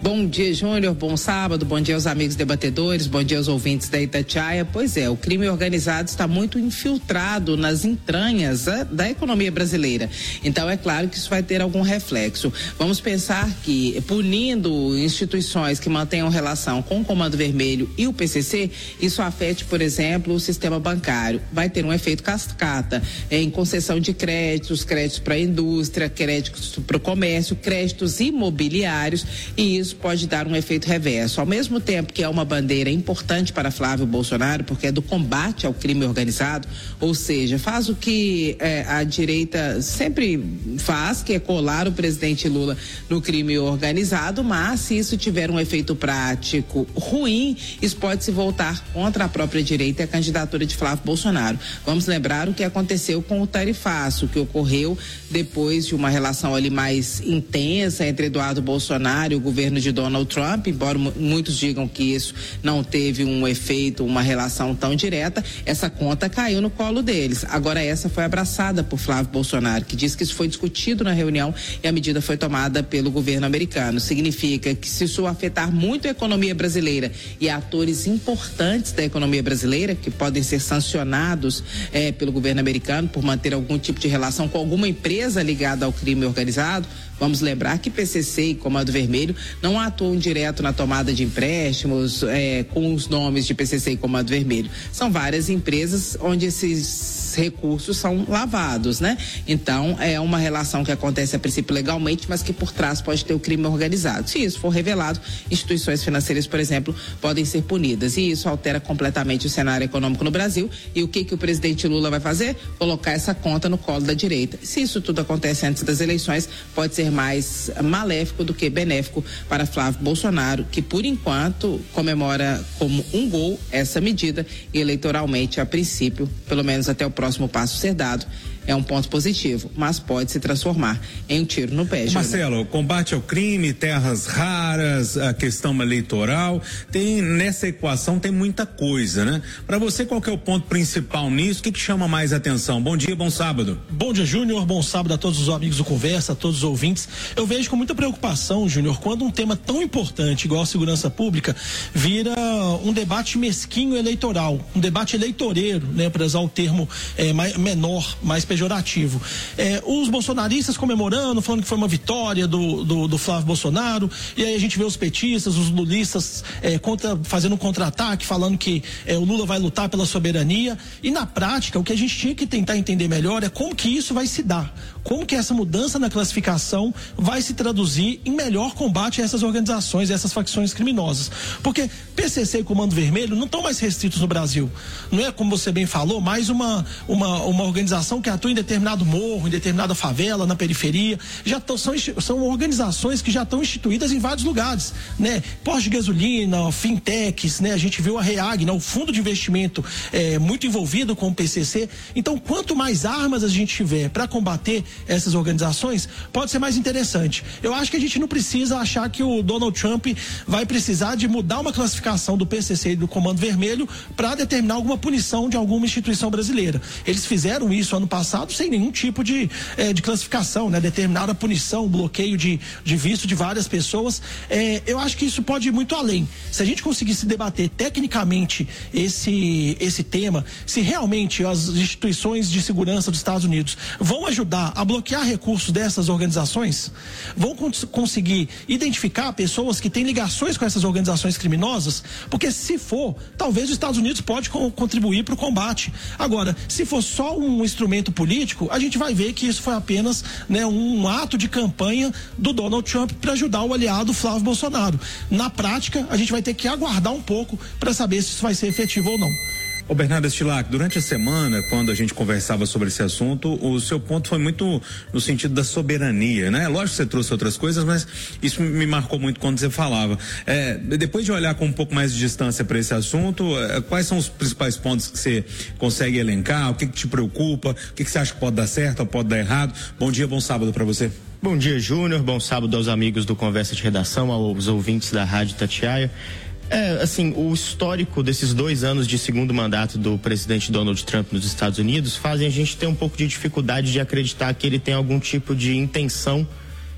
Bom dia, Júnior, bom sábado, bom dia aos amigos debatedores, bom dia aos ouvintes da Itatiaia. Pois é, o crime organizado está muito infiltrado nas entranhas da, da economia brasileira. Então, é claro que isso vai ter algum reflexo. Vamos pensar que, punindo instituições que mantenham relação com o Comando Vermelho e o P C C, isso afete, por exemplo, o sistema bancário. Vai ter um efeito cascata em concessão de créditos, créditos para a indústria, créditos para o comércio, créditos imobiliários, e isso pode dar um efeito reverso. Ao mesmo tempo que é uma bandeira importante para Flávio Bolsonaro, porque é do combate ao crime organizado, ou seja, faz o que eh, a direita sempre faz, que é colar o presidente Lula no crime organizado, mas se isso tiver um efeito prático ruim, isso pode se voltar contra a própria direita e a candidatura de Flávio Bolsonaro. Vamos lembrar o que aconteceu com o tarifaço, que ocorreu depois de uma relação ali mais intensa entre Eduardo Bolsonaro e o governo de Donald Trump, embora muitos digam que isso não teve um efeito, uma relação tão direta, essa conta caiu no colo deles. Agora essa foi abraçada por Flávio Bolsonaro, que diz que isso foi discutido na reunião e a medida foi tomada pelo governo americano. Significa que se isso afetar muito a economia brasileira e atores importantes da economia brasileira, que podem ser sancionados eh, pelo governo americano por manter algum tipo de relação com alguma empresa ligada ao crime organizado, vamos lembrar que P C C e Comando Vermelho não atuam direto na tomada de empréstimos eh, com os nomes de P C C e Comando Vermelho. São várias empresas onde esses recursos são lavados, né? Então, é uma relação que acontece a princípio legalmente, mas que por trás pode ter o crime organizado. Se isso for revelado, instituições financeiras, por exemplo, podem ser punidas. E isso altera completamente o cenário econômico no Brasil. E o que que o presidente Lula vai fazer? Colocar essa conta no colo da direita. Se isso tudo acontece antes das eleições, pode ser mais maléfico do que benéfico para Flávio Bolsonaro, que por enquanto comemora como um gol essa medida e eleitoralmente, a princípio, pelo menos até o próximo passo ser dado, é um ponto positivo, mas pode se transformar em um tiro no pé. Marcelo, combate ao crime, terras raras, a questão eleitoral, tem nessa equação tem muita coisa, né? Para você, qual que é o ponto principal nisso? O que que chama mais atenção? Bom dia, bom sábado. Bom dia, Júnior, bom sábado a todos os amigos do Conversa, a todos os ouvintes. Eu vejo com muita preocupação, Júnior, quando um tema tão importante igual a segurança pública vira um debate mesquinho eleitoral, um debate eleitoreiro, né? Para usar o termo é, mais, menor, mais pejorativo. É, os bolsonaristas comemorando, falando que foi uma vitória do, do, do Flávio Bolsonaro, e aí a gente vê os petistas, os lulistas é, contra, fazendo um contra-ataque, falando que é, o Lula vai lutar pela soberania, e na prática o que a gente tinha que tentar entender melhor é como que isso vai se dar, como que essa mudança na classificação vai se traduzir em melhor combate a essas organizações, a essas facções criminosas, porque P C C e Comando Vermelho não estão mais restritos no Brasil, não é, como você bem falou, mais uma, uma, uma organização que atua em determinado morro, em determinada favela, na periferia, já tão, são, são organizações que já estão instituídas em vários lugares, né? Postos de gasolina, fintechs, né? A gente viu a REAG, né? O fundo de investimento é, muito envolvido com o P C C. Então, quanto mais armas a gente tiver para combater essas organizações, pode ser mais interessante. Eu acho que a gente não precisa achar que o Donald Trump vai precisar de mudar uma classificação do P C C e do Comando Vermelho para determinar alguma punição de alguma instituição brasileira. Eles fizeram isso ano passado sem nenhum tipo de, eh, de classificação, né? Determinada punição, bloqueio de, de visto de várias pessoas. Eh, eu acho que isso pode ir muito além. Se a gente conseguisse debater tecnicamente esse, esse tema, se realmente as instituições de segurança dos Estados Unidos vão ajudar a bloquear recursos dessas organizações, vão cons- conseguir identificar pessoas que têm ligações com essas organizações criminosas, porque se for, talvez os Estados Unidos pode co- contribuir para o combate. Agora, se for só um instrumento político, a gente vai ver que isso foi apenas, né, um ato de campanha do Donald Trump para ajudar o aliado Flávio Bolsonaro. Na prática, a gente vai ter que aguardar um pouco para saber se isso vai ser efetivo ou não. Ô Bernardo Estilac, durante a semana, quando a gente conversava sobre esse assunto, o seu ponto foi muito no sentido da soberania, né? Lógico que você trouxe outras coisas, mas isso me marcou muito quando você falava. É, depois de olhar com um pouco mais de distância para esse assunto, é, quais são os principais pontos que você consegue elencar? O que, que te preocupa? O que, que você acha que pode dar certo ou pode dar errado? Bom dia, bom sábado para você. Bom dia, Júnior. Bom sábado aos amigos do Conversa de Redação, aos ouvintes da Rádio Itatiaia. É, assim, o histórico desses dois anos de segundo mandato do presidente Donald Trump nos Estados Unidos fazem a gente ter um pouco de dificuldade de acreditar que ele tem algum tipo de intenção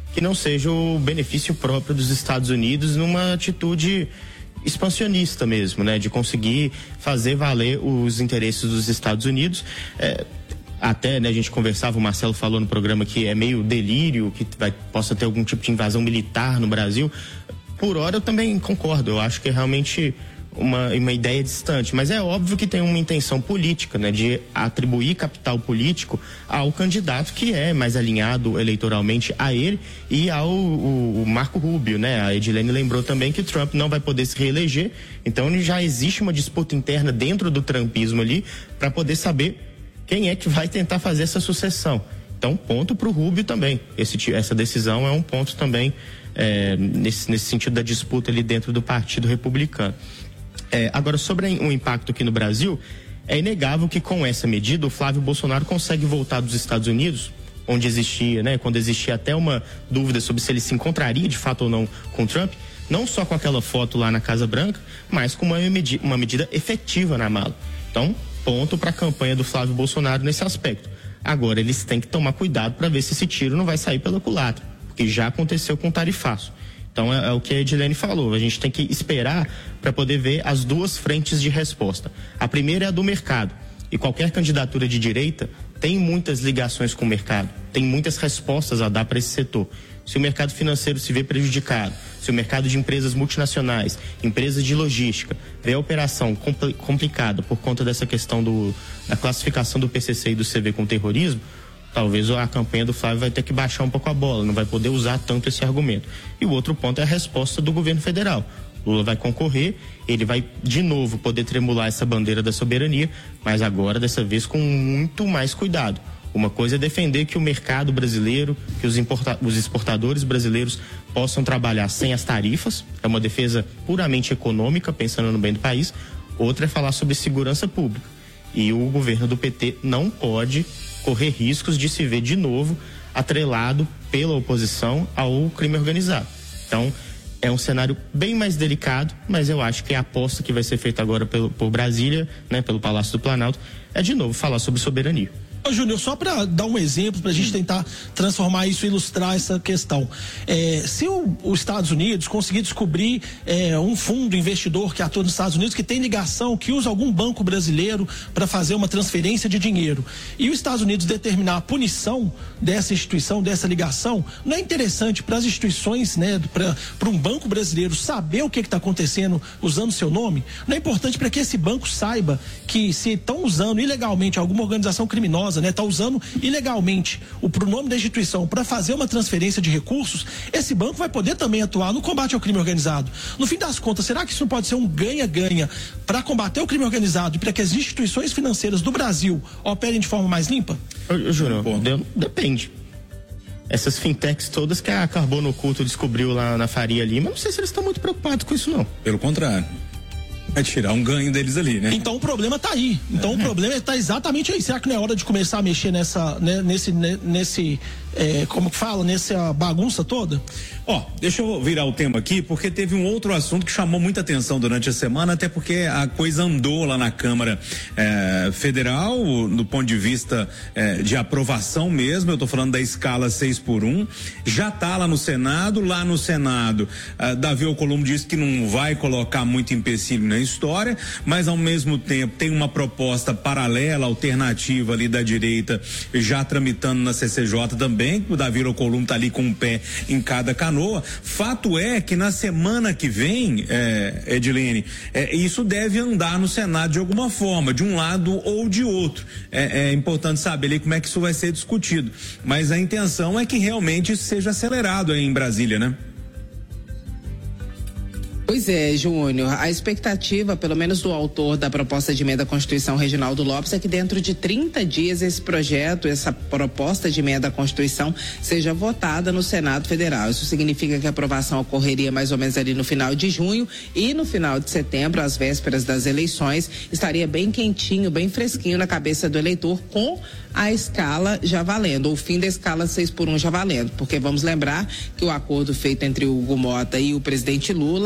que não seja o benefício próprio dos Estados Unidos numa atitude expansionista mesmo, né? De conseguir fazer valer os interesses dos Estados Unidos. É, até, né, a gente conversava, o Marcelo falou no programa que é meio delírio, que vai, possa ter algum tipo de invasão militar no Brasil. Por hora eu também concordo, eu acho que é realmente uma, uma ideia distante, mas é óbvio que tem uma intenção política, né, de atribuir capital político ao candidato que é mais alinhado eleitoralmente a ele e ao o, o Marco Rubio, né? A Edilene lembrou também que Trump não vai poder se reeleger, então já existe uma disputa interna dentro do trumpismo ali para poder saber quem é que vai tentar fazer essa sucessão. Então, ponto para o Rubio também. Esse, essa decisão é um ponto também é, nesse, nesse sentido da disputa ali dentro do Partido Republicano. É, agora, sobre o impacto aqui no Brasil, é inegável que com essa medida o Flávio Bolsonaro consegue voltar dos Estados Unidos, onde existia, né, quando existia até uma dúvida sobre se ele se encontraria de fato ou não com Trump, não só com aquela foto lá na Casa Branca, mas com uma, medi- uma medida efetiva na mala. Então, ponto para a campanha do Flávio Bolsonaro nesse aspecto. Agora, eles têm que tomar cuidado para ver se esse tiro não vai sair pela culatra, porque já aconteceu com o tarifaço. Então é, é o que a Edilene falou, a gente tem que esperar para poder ver as duas frentes de resposta. A primeira é a do mercado, e qualquer candidatura de direita tem muitas ligações com o mercado, tem muitas respostas a dar para esse setor. Se o mercado financeiro se vê prejudicado, se o mercado de empresas multinacionais, empresas de logística, vê a operação compl- complicada por conta dessa questão do, da classificação do P C C e do C V com terrorismo, talvez a campanha do Flávio vai ter que baixar um pouco a bola, não vai poder usar tanto esse argumento. E o outro ponto é a resposta do governo federal. Lula vai concorrer, ele vai de novo poder tremular essa bandeira da soberania, mas agora dessa vez com muito mais cuidado. Uma coisa é defender que o mercado brasileiro, que os, importa- os exportadores brasileiros possam trabalhar sem as tarifas, é uma defesa puramente econômica, pensando no bem do país. Outra é falar sobre segurança pública. E o governo do P T não pode correr riscos de se ver de novo atrelado pela oposição ao crime organizado. Então, é um cenário bem mais delicado, mas eu acho que a aposta que vai ser feita agora pelo, por Brasília, né, pelo Palácio do Planalto, é de novo falar sobre soberania. Ô, Júnior, só para dar um exemplo, para a gente tentar transformar isso, ilustrar essa questão. É, se o, os Estados Unidos conseguir descobrir é, um fundo investidor que atua nos Estados Unidos, que tem ligação, que usa algum banco brasileiro para fazer uma transferência de dinheiro, e os Estados Unidos determinar a punição dessa instituição, dessa ligação, não é interessante para as instituições, né, para um banco brasileiro saber o que está acontecendo usando seu nome? Não é importante para que esse banco saiba que se estão usando ilegalmente alguma organização criminosa, né, tá usando ilegalmente o pronome da instituição para fazer uma transferência de recursos, esse banco vai poder também atuar no combate ao crime organizado. No fim das contas, será que isso não pode ser um ganha-ganha para combater o crime organizado e para que as instituições financeiras do Brasil operem de forma mais limpa? Ô, Júnior, depende. Essas fintechs todas que a Carbono Oculto descobriu lá na Faria Lima, não sei se eles estão muito preocupados com isso, não. Pelo contrário. Vai tirar um ganho deles ali, né? Então o problema tá aí. Então é. o problema está exatamente aí. Será que não é hora de começar a mexer nessa, né, nesse, né, nesse, é, como que fala, nessa bagunça toda? Ó, deixa eu virar o tema aqui, porque teve um outro assunto que chamou muita atenção durante a semana, até porque a coisa andou lá na Câmara é, Federal, do ponto de vista é, de aprovação mesmo. Eu tô falando da escala seis por um. Já tá lá no Senado, lá no Senado, é, Davi Alcolumbre disse que não vai colocar muito empecilho na história, mas ao mesmo tempo tem uma proposta paralela, alternativa ali da direita, já tramitando na C C J também. O Davi Alcolumbre tá ali com um pé em cada canoa. Fato é que na semana que vem, é, Edilene, é, isso deve andar no Senado de alguma forma, de um lado ou de outro. É, é importante saber ali como é que isso vai ser discutido. Mas a intenção é que realmente isso seja acelerado aí em Brasília, né? Pois é, Júnior, a expectativa, pelo menos do autor da proposta de emenda à Constituição, Reginaldo Lopes, é que dentro de trinta dias esse projeto, essa proposta de emenda à Constituição seja votada no Senado Federal. Isso significa que a aprovação ocorreria mais ou menos ali no final de junho e no final de setembro, às vésperas das eleições, estaria bem quentinho, bem fresquinho na cabeça do eleitor, com a escala já valendo, o fim da escala seis por um já valendo, porque vamos lembrar que o acordo feito entre o Hugo Mota e o presidente Lula é que a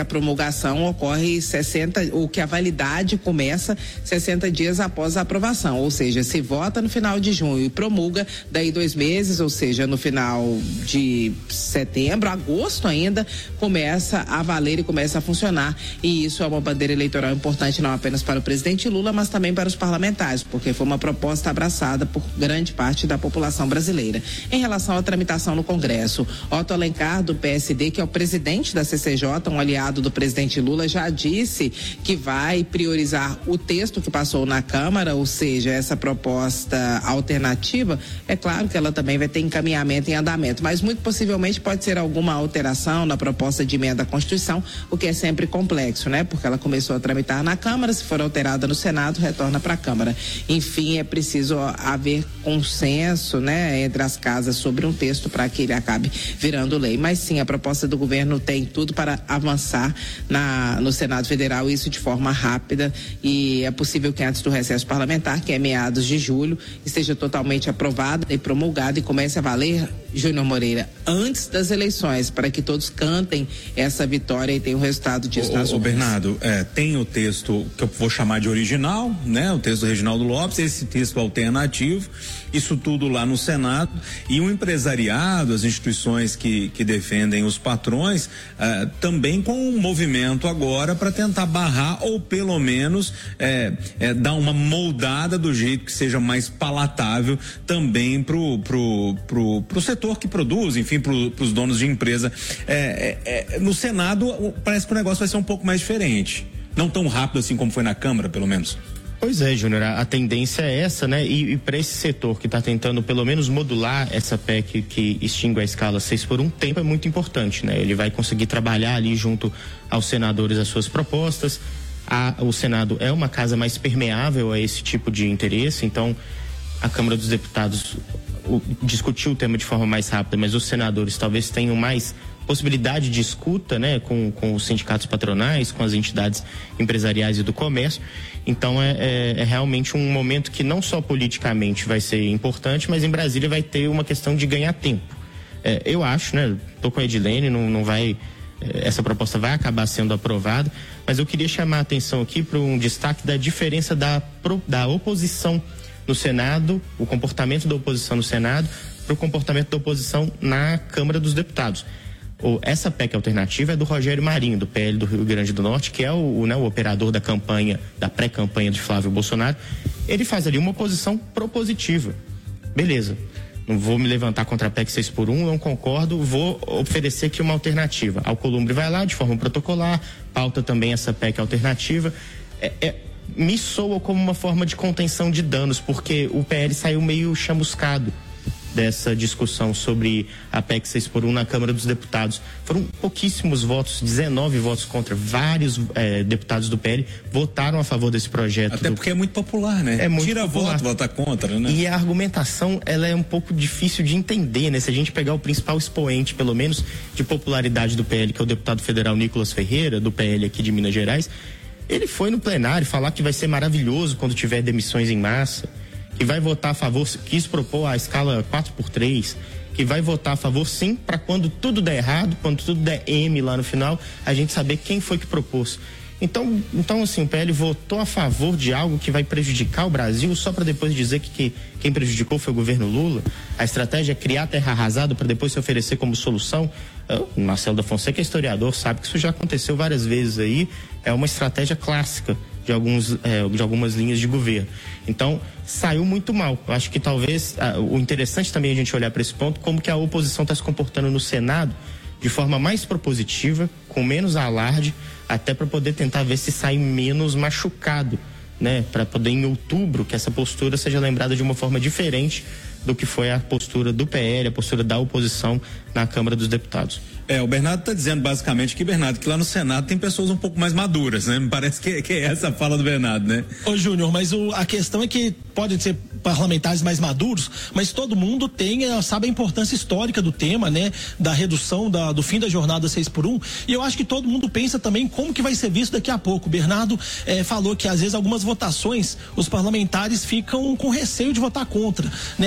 promulgação ocorre sessenta, ou que a validade começa sessenta dias após a aprovação, ou seja, se vota no final de junho e promulga daí dois meses, ou seja, no final de setembro, agosto ainda, começa a valer e começa a funcionar, e isso é uma bandeira eleitoral importante não apenas para o presidente Lula, mas também para os parlamentares, porque foi uma proposta abraçada por grande parte da população brasileira. Em relação à tramitação no Congresso, Otto Alencar, do P S D, que é o presidente da C C J, um aliado do presidente Lula, já disse que vai priorizar o texto que passou na Câmara, ou seja, essa proposta alternativa. É claro que ela também vai ter encaminhamento em andamento, mas muito possivelmente pode ser alguma alteração na proposta de emenda à Constituição, o que é sempre complexo, né? Porque ela começou a tramitar na Câmara, se for alterada no Senado, retorna para a Câmara. Enfim, é preciso haver consenso, né, entre as casas sobre um texto para que ele acabe virando lei. Mas sim, a proposta do governo tem tudo para avançar na, no Senado Federal, isso de forma rápida, e é possível que antes do recesso parlamentar, que é meados de julho, esteja totalmente aprovada e promulgada e comece a valer, Júnior Moreira, antes das eleições, para que todos cantem essa vitória e tenham o resultado disso nas urnas. Ô Bernardo, é, tem o texto que eu vou chamar de original, né? O texto do Reginaldo Lopes, esse texto alternativo, isso tudo lá no Senado, e o empresariado, as instituições que, que defendem os patrões, uh, também com um movimento agora para tentar barrar ou pelo menos é, é, dar uma moldada do jeito que seja mais palatável também pro, pro, pro, pro setor que produz, enfim, pro, pros donos de empresa. É, é, é, no Senado parece que o negócio vai ser um pouco mais diferente, não tão rápido assim como foi na Câmara, pelo menos. Pois é, Júnior, a, a tendência é essa, né? E, e para esse setor que está tentando pelo menos modular essa P E C que extingue a escala seis por um, tempo é muito importante, né? Ele vai conseguir trabalhar ali junto aos senadores as suas propostas. A, o Senado é uma casa mais permeável a esse tipo de interesse, então a Câmara dos Deputados o, discutiu o tema de forma mais rápida, mas os senadores talvez tenham mais possibilidade de escuta, né, com, com os sindicatos patronais, com as entidades empresariais e do comércio. Então é, é, é realmente um momento que não só politicamente vai ser importante, mas em Brasília vai ter uma questão de ganhar tempo. É, eu acho, né, tô com a Edilene, não, não vai, essa proposta vai acabar sendo aprovada, mas eu queria chamar a atenção aqui para um destaque da diferença da, da oposição no Senado, o comportamento da oposição no Senado, para o comportamento da oposição na Câmara dos Deputados. Essa P E C alternativa é do Rogério Marinho, do P L do Rio Grande do Norte, que é o, né, o operador da campanha, da pré-campanha de Flávio Bolsonaro. Ele faz ali uma posição propositiva. Beleza, não vou me levantar contra a P E C seis por um, não concordo, vou oferecer aqui uma alternativa. Alcolumbre vai lá de forma protocolar, pauta também essa P E C alternativa. É, é, me soa como uma forma de contenção de danos, porque o P L saiu meio chamuscado dessa discussão sobre a P E C seis por um na Câmara dos Deputados. Foram pouquíssimos votos, dezenove votos contra. Vários eh, deputados do P L votaram a favor desse projeto. Até do... porque é muito popular, né? É muito Tira popular. voto, vota contra, né? E a argumentação, ela é um pouco difícil de entender, né? Se a gente pegar o principal expoente, pelo menos, de popularidade do P L, que é o deputado federal Nicolas Ferreira, do P L aqui de Minas Gerais, ele foi no plenário falar que vai ser maravilhoso quando tiver demissões em massa, que vai votar a favor, quis propor a escala quatro por três, que vai votar a favor sim, para quando tudo der errado, quando tudo der M lá no final, a gente saber quem foi que propôs. Então, então assim, o P L votou a favor de algo que vai prejudicar o Brasil só para depois dizer que, que quem prejudicou foi o governo Lula. A estratégia é criar terra arrasada para depois se oferecer como solução. O Marcelo da Fonseca é historiador, sabe que isso já aconteceu várias vezes aí. É uma estratégia clássica de, alguns, é, de algumas linhas de governo. Então, saiu muito mal. Eu acho que talvez ah, o interessante também é a gente olhar para esse ponto, como que a oposição está se comportando no Senado de forma mais propositiva, com menos alarde, até para poder tentar ver se sai menos machucado, né? Para poder em outubro que essa postura seja lembrada de uma forma diferente do que foi a postura do P L, a postura da oposição na Câmara dos Deputados. É, o Bernardo está dizendo basicamente que, Bernardo, que lá no Senado tem pessoas um pouco mais maduras, né? Me parece que, que é essa a fala do Bernardo, né? Ô Júnior, mas o, a questão é que podem ser parlamentares mais maduros, mas todo mundo tem, sabe a importância histórica do tema, né? Da redução da, do fim da jornada seis por um, e eu acho que todo mundo pensa também como que vai ser visto daqui a pouco. O Bernardo eh, falou que às vezes algumas votações os parlamentares ficam com receio de votar contra, né? E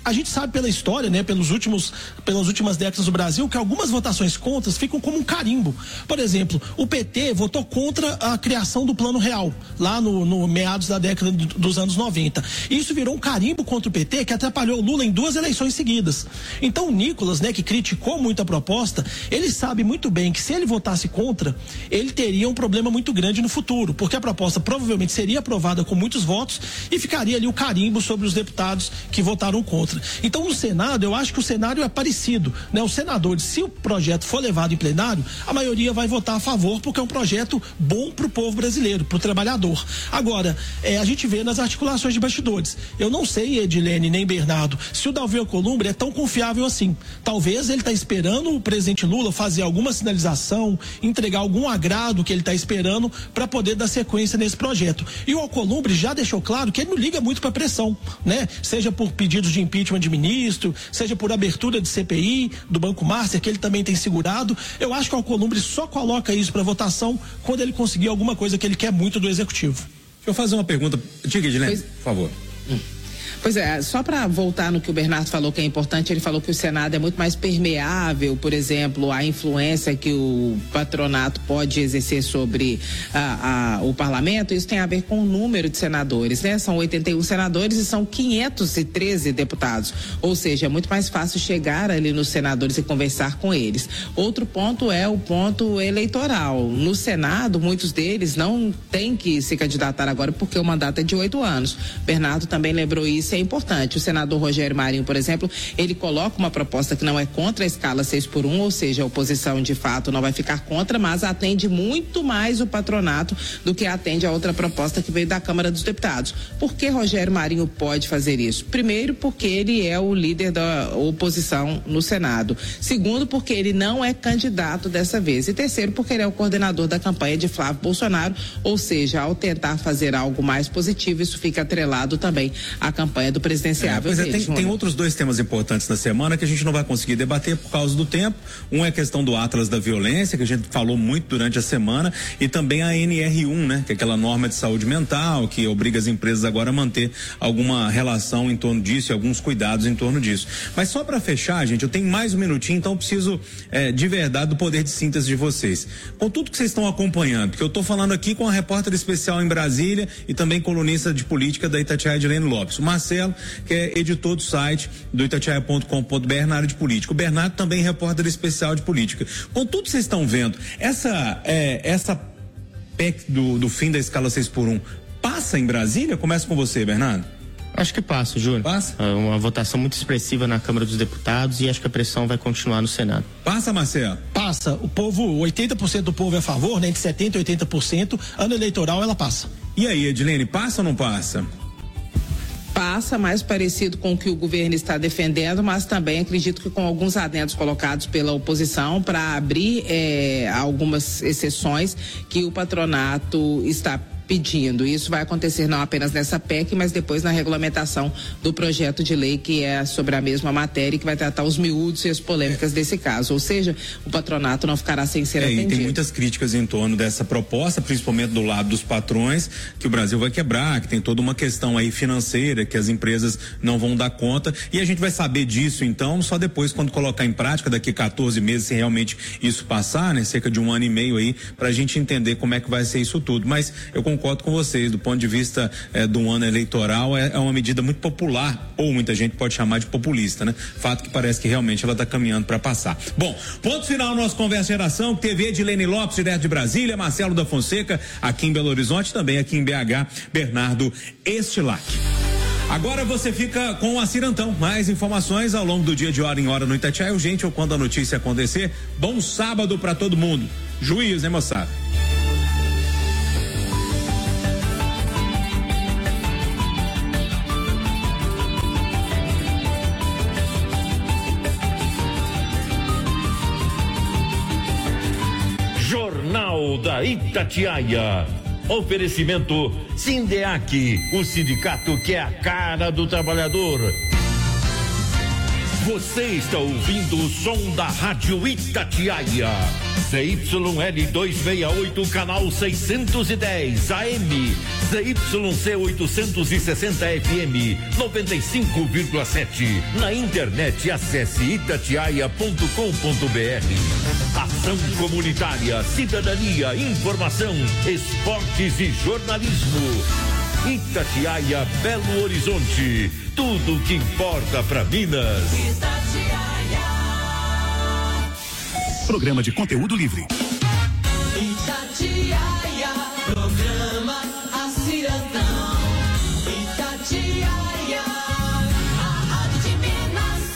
a gente sabe pela história, né, pelos últimos, pelas últimas décadas do Brasil, que algumas votações contras ficam como um carimbo. Por exemplo, o P T votou contra a criação do Plano Real, lá no, no meados da década do, dos anos noventa. Isso virou um carimbo contra o P T que atrapalhou o Lula em duas eleições seguidas. Então o Nicolas, né, que criticou muito a proposta, ele sabe muito bem que se ele votasse contra, ele teria um problema muito grande no futuro, porque a proposta provavelmente seria aprovada com muitos votos e ficaria ali o carimbo sobre os deputados que votaram contra. Então no Senado, eu acho que o cenário é parecido, né? Os senadores, se o projeto for levado em plenário, a maioria vai votar a favor, porque é um projeto bom para o povo brasileiro, para o trabalhador. Agora, é, a gente vê nas articulações de bastidores. Eu não sei, Edilene nem Bernardo, se o Davi Alcolumbre é tão confiável assim. Talvez ele está esperando o presidente Lula fazer alguma sinalização, entregar algum agrado que ele está esperando para poder dar sequência nesse projeto. E o Alcolumbre já deixou claro que ele não liga muito para pressão, né? Seja por pedidos de impeachment de ministro, seja por abertura de C P I, do Banco Márcia, que ele também tem segurado. Eu acho que o Alcolumbre só coloca isso para votação quando ele conseguir alguma coisa que ele quer muito do Executivo. Deixa eu fazer uma pergunta. Diga, Edilene, por favor. Hum. Pois é, só para voltar no que o Bernardo falou que é importante, ele falou que o Senado é muito mais permeável, por exemplo, à influência que o patronato pode exercer sobre a, a, o parlamento. Isso tem a ver com o número de senadores, né? São oitenta e um senadores e são quinhentos e treze deputados, ou seja, é muito mais fácil chegar ali nos senadores e conversar com eles. Outro ponto é o ponto eleitoral. No Senado, muitos deles não têm que se candidatar agora porque o mandato é de oito anos. Bernardo também lembrou isso. É importante. O senador Rogério Marinho, por exemplo, ele coloca uma proposta que não é contra a escala seis por um, ou seja, a oposição de fato não vai ficar contra, mas atende muito mais o patronato do que atende a outra proposta que veio da Câmara dos Deputados. Por que Rogério Marinho pode fazer isso? Primeiro, porque ele é o líder da oposição no Senado. Segundo, porque ele não é candidato dessa vez. E terceiro, porque ele é o coordenador da campanha de Flávio Bolsonaro, ou seja, ao tentar fazer algo mais positivo, isso fica atrelado também à campanha do presidenciável. É, pois é, deles, tem, tem outros dois temas importantes na semana que a gente não vai conseguir debater por causa do tempo. Um é a questão do Atlas da Violência, que a gente falou muito durante a semana, e também a N R um, né? Que é aquela norma de saúde mental que obriga as empresas agora a manter alguma relação em torno disso e alguns cuidados em torno disso. Mas só para fechar, gente, eu tenho mais um minutinho, então eu preciso é, de verdade do poder de síntese de vocês. Com tudo que vocês estão acompanhando, porque eu estou falando aqui com a repórter especial em Brasília e também colunista de política da Itatiaia, Edilene Lopes. O Marcelo, que é editor do site do itatiaia ponto com ponto b r na área de política. O Bernardo também é repórter especial de política. Com tudo que vocês estão vendo, essa é, essa P E C do, do fim da escala seis por um passa em Brasília? Começa com você, Bernardo. Acho que passa, Júnior. Passa? É uma votação muito expressiva na Câmara dos Deputados e acho que a pressão vai continuar no Senado. Passa, Marcelo? Passa. O povo, oitenta por cento do povo é a favor, né? Entre setenta e oitenta por cento. Ano eleitoral, ela passa. E aí, Edilene, passa ou não passa? Passa, mais parecido com o que o governo está defendendo, mas também acredito que com alguns adendos colocados pela oposição para abrir eh, algumas exceções que o patronato está pedindo. Isso vai acontecer não apenas nessa P E C, mas depois na regulamentação do projeto de lei que é sobre a mesma matéria e que vai tratar os miúdos e as polêmicas é. desse caso. Ou seja, o patronato não ficará sem ser é, atendido. E tem muitas críticas em torno dessa proposta, principalmente do lado dos patrões, que o Brasil vai quebrar, que tem toda uma questão aí financeira, que as empresas não vão dar conta, e a gente vai saber disso então só depois quando colocar em prática, daqui a quatorze meses, se realmente isso passar, né? Cerca de um ano e meio aí, pra gente entender como é que vai ser isso tudo. Mas eu concordo com vocês, do ponto de vista eh, do ano eleitoral, é, é uma medida muito popular, ou muita gente pode chamar de populista, né? Fato que parece que realmente ela está caminhando para passar. Bom, ponto final no nosso Conversa Geração, T V de Edilene Lopes, direto de Brasília, Marcelo da Fonseca, aqui em Belo Horizonte, também aqui em B H, Bernardo Estilac. Agora você fica com a Cirantão. Mais informações ao longo do dia, de hora em hora no Itatiaia Urgente ou quando a notícia acontecer. Bom sábado para todo mundo. Juiz, né, moçada? Jornal da Itatiaia. Oferecimento Sindeac, o sindicato que é a cara do trabalhador. Você está ouvindo o som da Rádio Itatiaia. Z Y L duzentos e sessenta e oito, canal seiscentos e dez A M. Z Y C oitocentos e sessenta F M, noventa e cinco vírgula sete. Na internet, acesse itatiaia ponto com ponto br. Ação comunitária, cidadania, informação, esportes e jornalismo. Itatiaia, Belo Horizonte. Tudo o que importa para Minas. Itatiaia. Programa de conteúdo livre. Itatiaia, programa A Cidadão. Itatiaia, a rádio de Minas.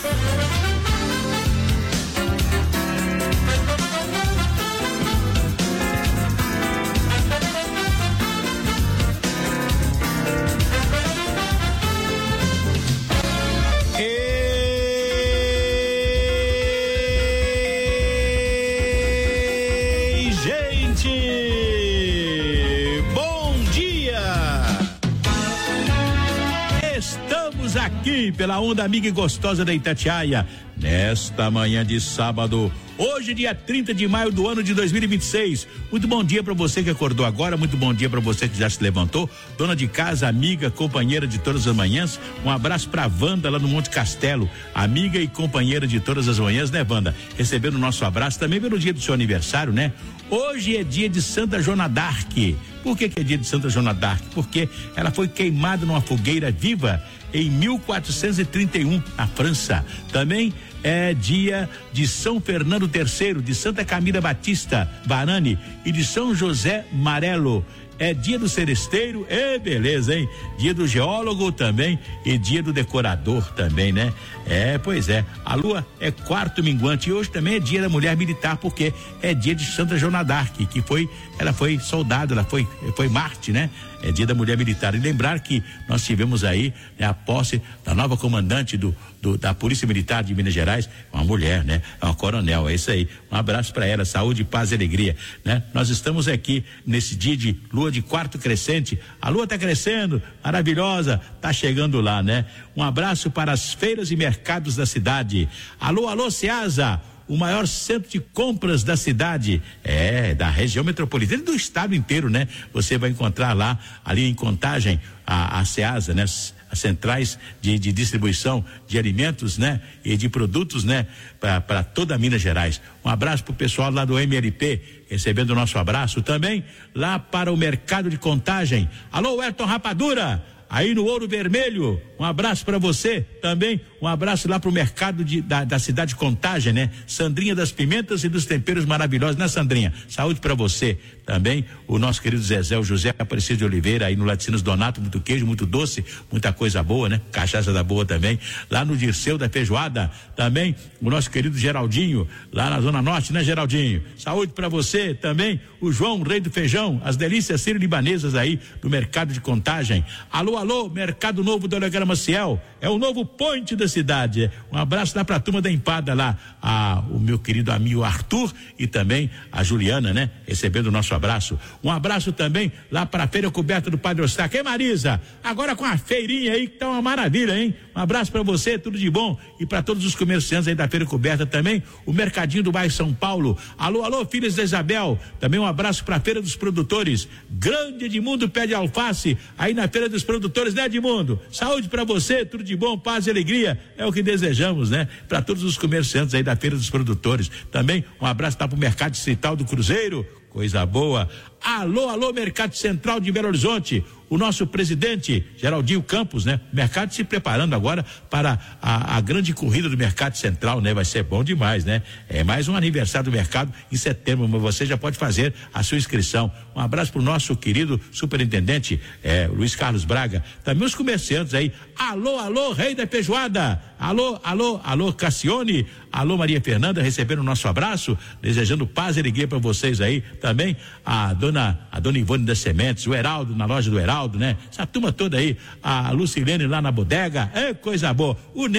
Aqui pela onda amiga e gostosa da Itatiaia, nesta manhã de sábado, hoje dia trinta de maio do ano de dois mil e vinte e seis. Muito bom dia para você que acordou agora, muito bom dia para você que já se levantou, dona de casa, amiga, companheira de todas as manhãs. Um abraço para Wanda lá no Monte Castelo, amiga e companheira de todas as manhãs, né, Wanda? Recebendo o nosso abraço também pelo dia do seu aniversário, né? Hoje é dia de Santa Joana d'Arc. Por que que é dia de Santa Joana d'Arc? Porque ela foi queimada numa fogueira viva em mil quatrocentos e trinta e um, na França. Também é dia de São Fernando terceiro, de Santa Camila Batista Barani e de São José Marelo. É dia do seresteiro, é beleza, hein? Dia do geólogo também e dia do decorador também, né? É, pois é. A lua é quarto minguante e hoje também é dia da mulher militar, porque é dia de Santa Joana d'Arc, que foi, ela foi soldado, ela foi, foi Marte, né? É dia da mulher militar. E lembrar que nós tivemos aí, né, a posse da nova comandante do, do da Polícia Militar de Minas Gerais, uma mulher, né? É uma coronel, é isso aí. Um abraço para ela, saúde, paz e alegria, né? Nós estamos aqui nesse dia de lua de quarto crescente. A lua tá crescendo, maravilhosa, tá chegando lá, né? Um abraço para as feiras e mercados da cidade. Alô, alô, Ceasa, o maior centro de compras da cidade, é, da região metropolitana e do estado inteiro, né? Você vai encontrar lá, ali em Contagem, a, a Ceasa, né? As centrais de, de distribuição de alimentos, né? E de produtos, né? Para toda Minas Gerais. Um abraço pro pessoal lá do M L P, recebendo o nosso abraço também, lá para o mercado de Contagem. Alô, Ayrton Rapadura, aí no Ouro Vermelho, um abraço para você também, um abraço lá pro mercado de, da, da cidade de Contagem, né? Sandrinha das pimentas e dos temperos maravilhosos, né, Sandrinha? Saúde para você também, o nosso querido Zezé, o José Aparecido de Oliveira, aí no Laticínios Donato, muito queijo, muito doce, muita coisa boa, né? Cachaça da boa também, lá no Dirceu da Feijoada, também o nosso querido Geraldinho, lá na Zona Norte, né, Geraldinho? Saúde para você também, o João, Rei do Feijão, as delícias sírio-libanesas aí do mercado de Contagem. Alô, alô, Mercado Novo do Olegário Maciel, é o novo point da cidade. Um abraço lá pra turma da empada lá, a, o meu querido amigo Arthur e também a Juliana, né? Recebendo o nosso abraço. Um abraço também lá pra Feira Coberta do Padre Eustáquio. Ei, Marisa, agora com a feirinha aí, que tá uma maravilha, hein? Um abraço pra você, tudo de bom, e pra todos os comerciantes aí da Feira Coberta também, o Mercadinho do bairro São Paulo. Alô, alô, filhos da Isabel, também um abraço pra Feira dos Produtores, grande Edmundo Pé de Alface, aí na Feira dos Produtores, né, Edmundo? Saúde pra você, tudo de bom, paz e alegria, é o que desejamos, né? Pra todos os comerciantes aí da Feira dos Produtores. Também um abraço tá pro Mercado Distrital do Cruzeiro, coisa boa. Alô, alô, Mercado Central de Belo Horizonte, o nosso presidente Geraldinho Campos, né? O mercado se preparando agora para a, a grande corrida do Mercado Central, né? Vai ser bom demais, né? É mais um aniversário do mercado em setembro, mas você já pode fazer a sua inscrição. Um abraço pro nosso querido superintendente, é, Luiz Carlos Braga, também os comerciantes aí. Alô, alô, Rei da Feijoada, alô, alô, alô, Cassione, alô, Maria Fernanda, recebendo o nosso abraço, desejando paz e alegria para vocês aí, também a dona, a dona Ivone das Sementes, o Heraldo, na loja do Heraldo, né? Essa turma toda aí, a Lucilene lá na bodega, é coisa boa. O Nem,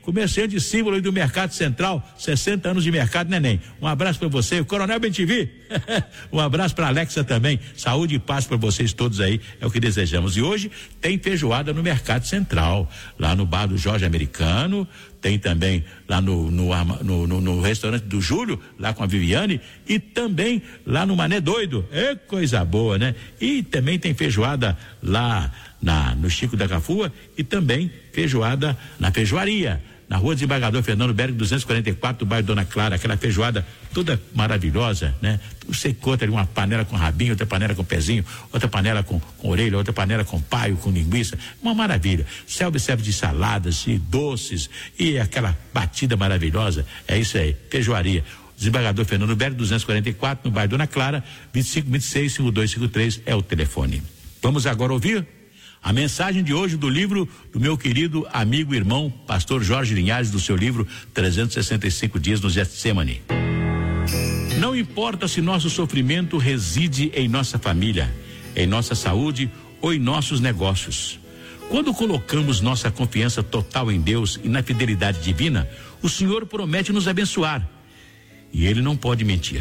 comerciante símbolo aí do Mercado Central, sessenta anos de mercado, neném. Um abraço para você, o Coronel Ben T V. Um abraço para Alexa também. Saúde e paz para vocês todos aí, é o que desejamos. E hoje tem feijoada no Mercado Central, lá no bar do Jorge Americano, tem também lá no no, no, no, no restaurante do Júlio, lá com a Viviane, e também lá no Mané Doido. É coisa boa, né? E também tem feijoada lá na, no Chico da Cafua e também feijoada na feijoaria, na Rua Desembargador Fernando Berg, duzentos e quarenta e quatro, do bairro Dona Clara, aquela feijoada toda maravilhosa, né? Você encontra ali uma panela com rabinho, outra panela com pezinho, outra panela com, com orelha, outra panela com paio, com linguiça, uma maravilha. Serve, serve de saladas e doces e aquela batida maravilhosa, é isso aí, feijoaria. Desembargador Fernando Berg, duzentos e quarenta e quatro, no bairro Dona Clara, vinte e cinco, vinte e seis, cinquenta e dois cinquenta e três é o telefone. Vamos agora ouvir a mensagem de hoje do livro do meu querido amigo e irmão, pastor Jorge Linhares, do seu livro trezentos e sessenta e cinco dias no Getsemane. Não importa se nosso sofrimento reside em nossa família, em nossa saúde ou em nossos negócios. Quando colocamos nossa confiança total em Deus e na fidelidade divina, o Senhor promete nos abençoar. E Ele não pode mentir.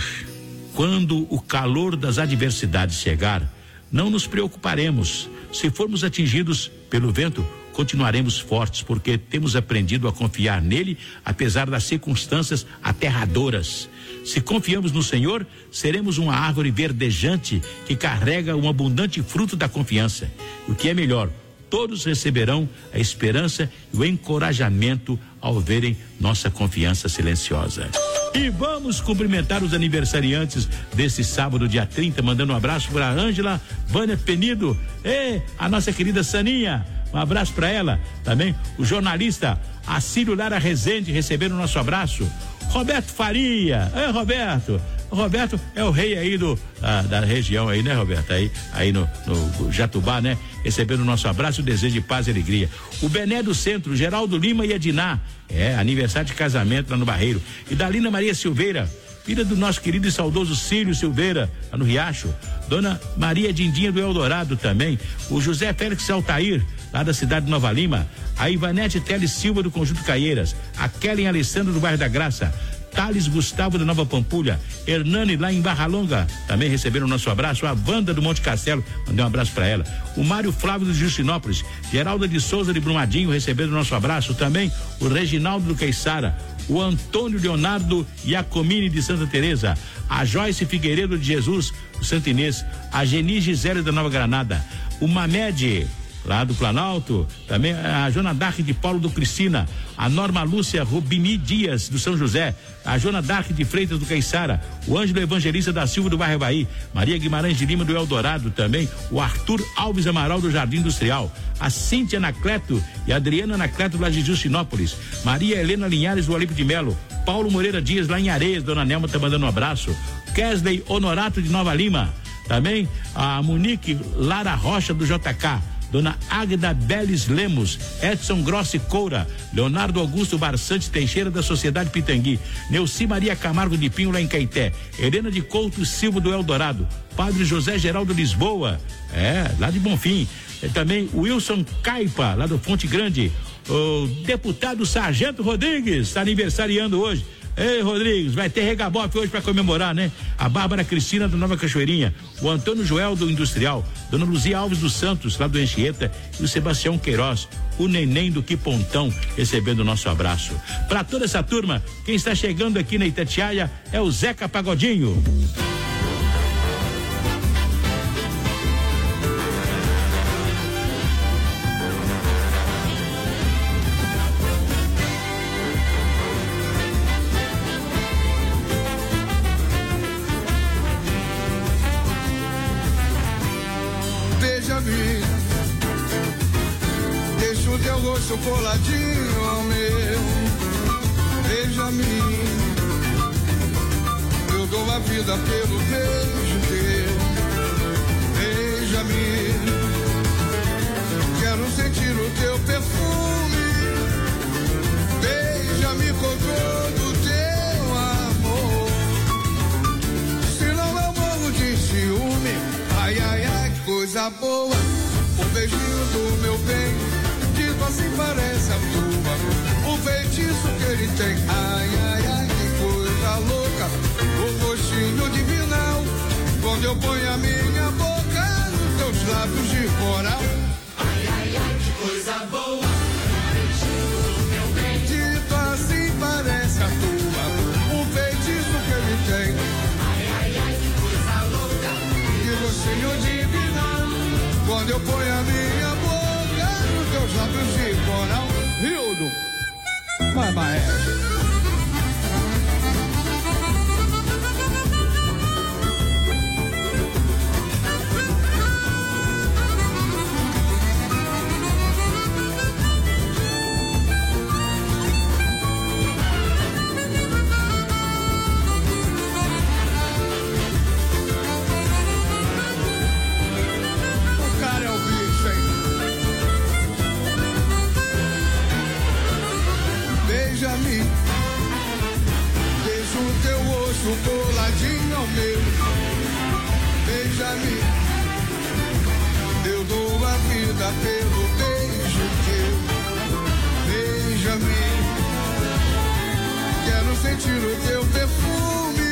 Quando o calor das adversidades chegar, não nos preocuparemos. Se formos atingidos pelo vento, continuaremos fortes, porque temos aprendido a confiar nele, apesar das circunstâncias aterradoras. Se confiamos no Senhor, seremos uma árvore verdejante que carrega um abundante fruto da confiança. O que é melhor, todos receberão a esperança e o encorajamento ao verem nossa confiança silenciosa. E vamos cumprimentar os aniversariantes desse sábado, dia trinta, mandando um abraço para a Ângela Vânia Penido e a nossa querida Saninha. Um abraço para ela. Também o jornalista Acílio Lara Rezende recebendo o nosso abraço. Roberto Faria. É, Roberto. O Roberto é o rei aí do, ah, da região aí, né, Roberto? Aí, aí no, no Jatubá, né? Recebendo o nosso abraço e o desejo de paz e alegria. O Bené do Centro, Geraldo Lima e Adiná. É, aniversário de casamento lá no Barreiro. E Dalina Maria Silveira, filha do nosso querido e saudoso Cílio Silveira, lá no Riacho. Dona Maria Dindinha do Eldorado também. O José Félix Altair, lá da cidade de Nova Lima. A Ivanete Teles Silva do Conjunto Caieiras. A Kellen Alessandro do bairro da Graça. Thales Gustavo da Nova Pampulha, Hernani lá em Barra Longa, também receberam o nosso abraço. A Wanda do Monte Castelo, mandei um abraço para ela. O Mário Flávio do Justinópolis, Geralda de Souza de Brumadinho, recebendo o nosso abraço. Também o Reginaldo do Queiçara, o Antônio Leonardo Iacomini de Santa Teresa, a Joyce Figueiredo de Jesus do Santo Inês, a Geni Gisele da Nova Granada, o Mamed lá do Planalto, também a Jona Dark de Paulo do Cristina, a Norma Lúcia Rubini Dias do São José, a Jona Dark de Freitas do Queiçara, o Ângelo Evangelista da Silva do Bairro Bahia, Maria Guimarães de Lima do Eldorado também, o Arthur Alves Amaral do Jardim Industrial, a Cíntia Anacleto e a Adriana Anacleto lá de Justinópolis, Maria Helena Linhares do Olímpio de Melo, Paulo Moreira Dias lá em Areias, Dona Nelma tá mandando um abraço, Kesley Honorato de Nova Lima, também a Monique Lara Rocha do J K, Dona Águeda Beles Lemos, Edson Grossi Coura, Leonardo Augusto Barçante Teixeira da Sociedade Pitangui, Neuci Maria Camargo de Pinho lá em Caeté, Helena de Couto Silva do Eldorado, Padre José Geraldo Lisboa, é, lá de Bonfim, é, também Wilson Caipa, lá do Fonte Grande, o deputado Sargento Rodrigues, está aniversariando hoje. Ei, Rodrigues, vai ter regabofe hoje para comemorar, né? A Bárbara Cristina do Nova Cachoeirinha, o Antônio Joel do Industrial, Dona Luzia Alves dos Santos, lá do Anchieta, e o Sebastião Queiroz, o Neném do Quipontão, recebendo o nosso abraço. Para toda essa turma, quem está chegando aqui na Itatiaia é o Zeca Pagodinho. Deixa o teu rosto coladinho ao meu. Beija-me. Eu dou a vida pelo beijo teu. Beija-me. Quero sentir o teu perfume. Beija-me com todo o teu amor. Senão eu morro de ciúme. Ai, ai, ai, que coisa boa. O beijinho do meu bem, dito assim parece a tua o feitiço que ele tem. Ai, ai, ai, que coisa louca, o gostinho divinal, quando eu ponho a minha boca nos teus lábios de coral. Ai, ai, ai, que coisa boa, o feitiço do meu bem. Dito assim parece a tua, o feitiço que ele tem. Ai, ai, ai, que coisa louca, que gostinho divinal, quando eu ponho a minha boca nos teus lábios de coral. Rildo, vai, maestro. Beija-me, deixa o teu osso coladinho ao meu. Beija-me, eu dou a vida pelo beijo teu. Beija-me, quero sentir o teu perfume.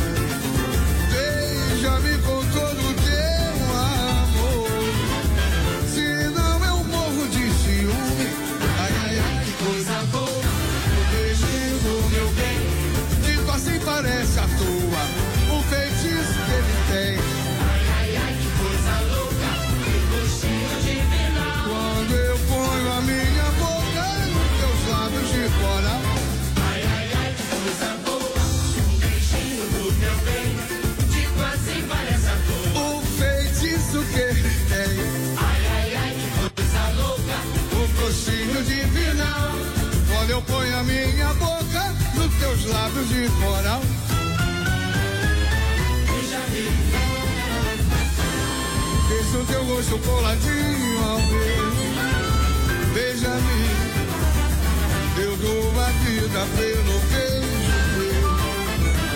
Beija-me com todo o teu amor, senão eu morro de ciúme. Ai, ai, ai, que coisa boa, meu bem, dito assim parece a tua, o feitiço que ele tem. Ai, ai, ai, que coisa louca, que gostinho divinal, quando eu ponho a minha boca nos teus lábios de coral. Ai, ai, ai, que coisa boa, o beijinho do meu bem, dito assim parece a tua, o feitiço que ele tem. Ai, ai, ai, que coisa louca, o gostinho divinal, quando eu ponho a minha boca nos teus lábios de coral. Beija-me, deixa o teu rosto coladinho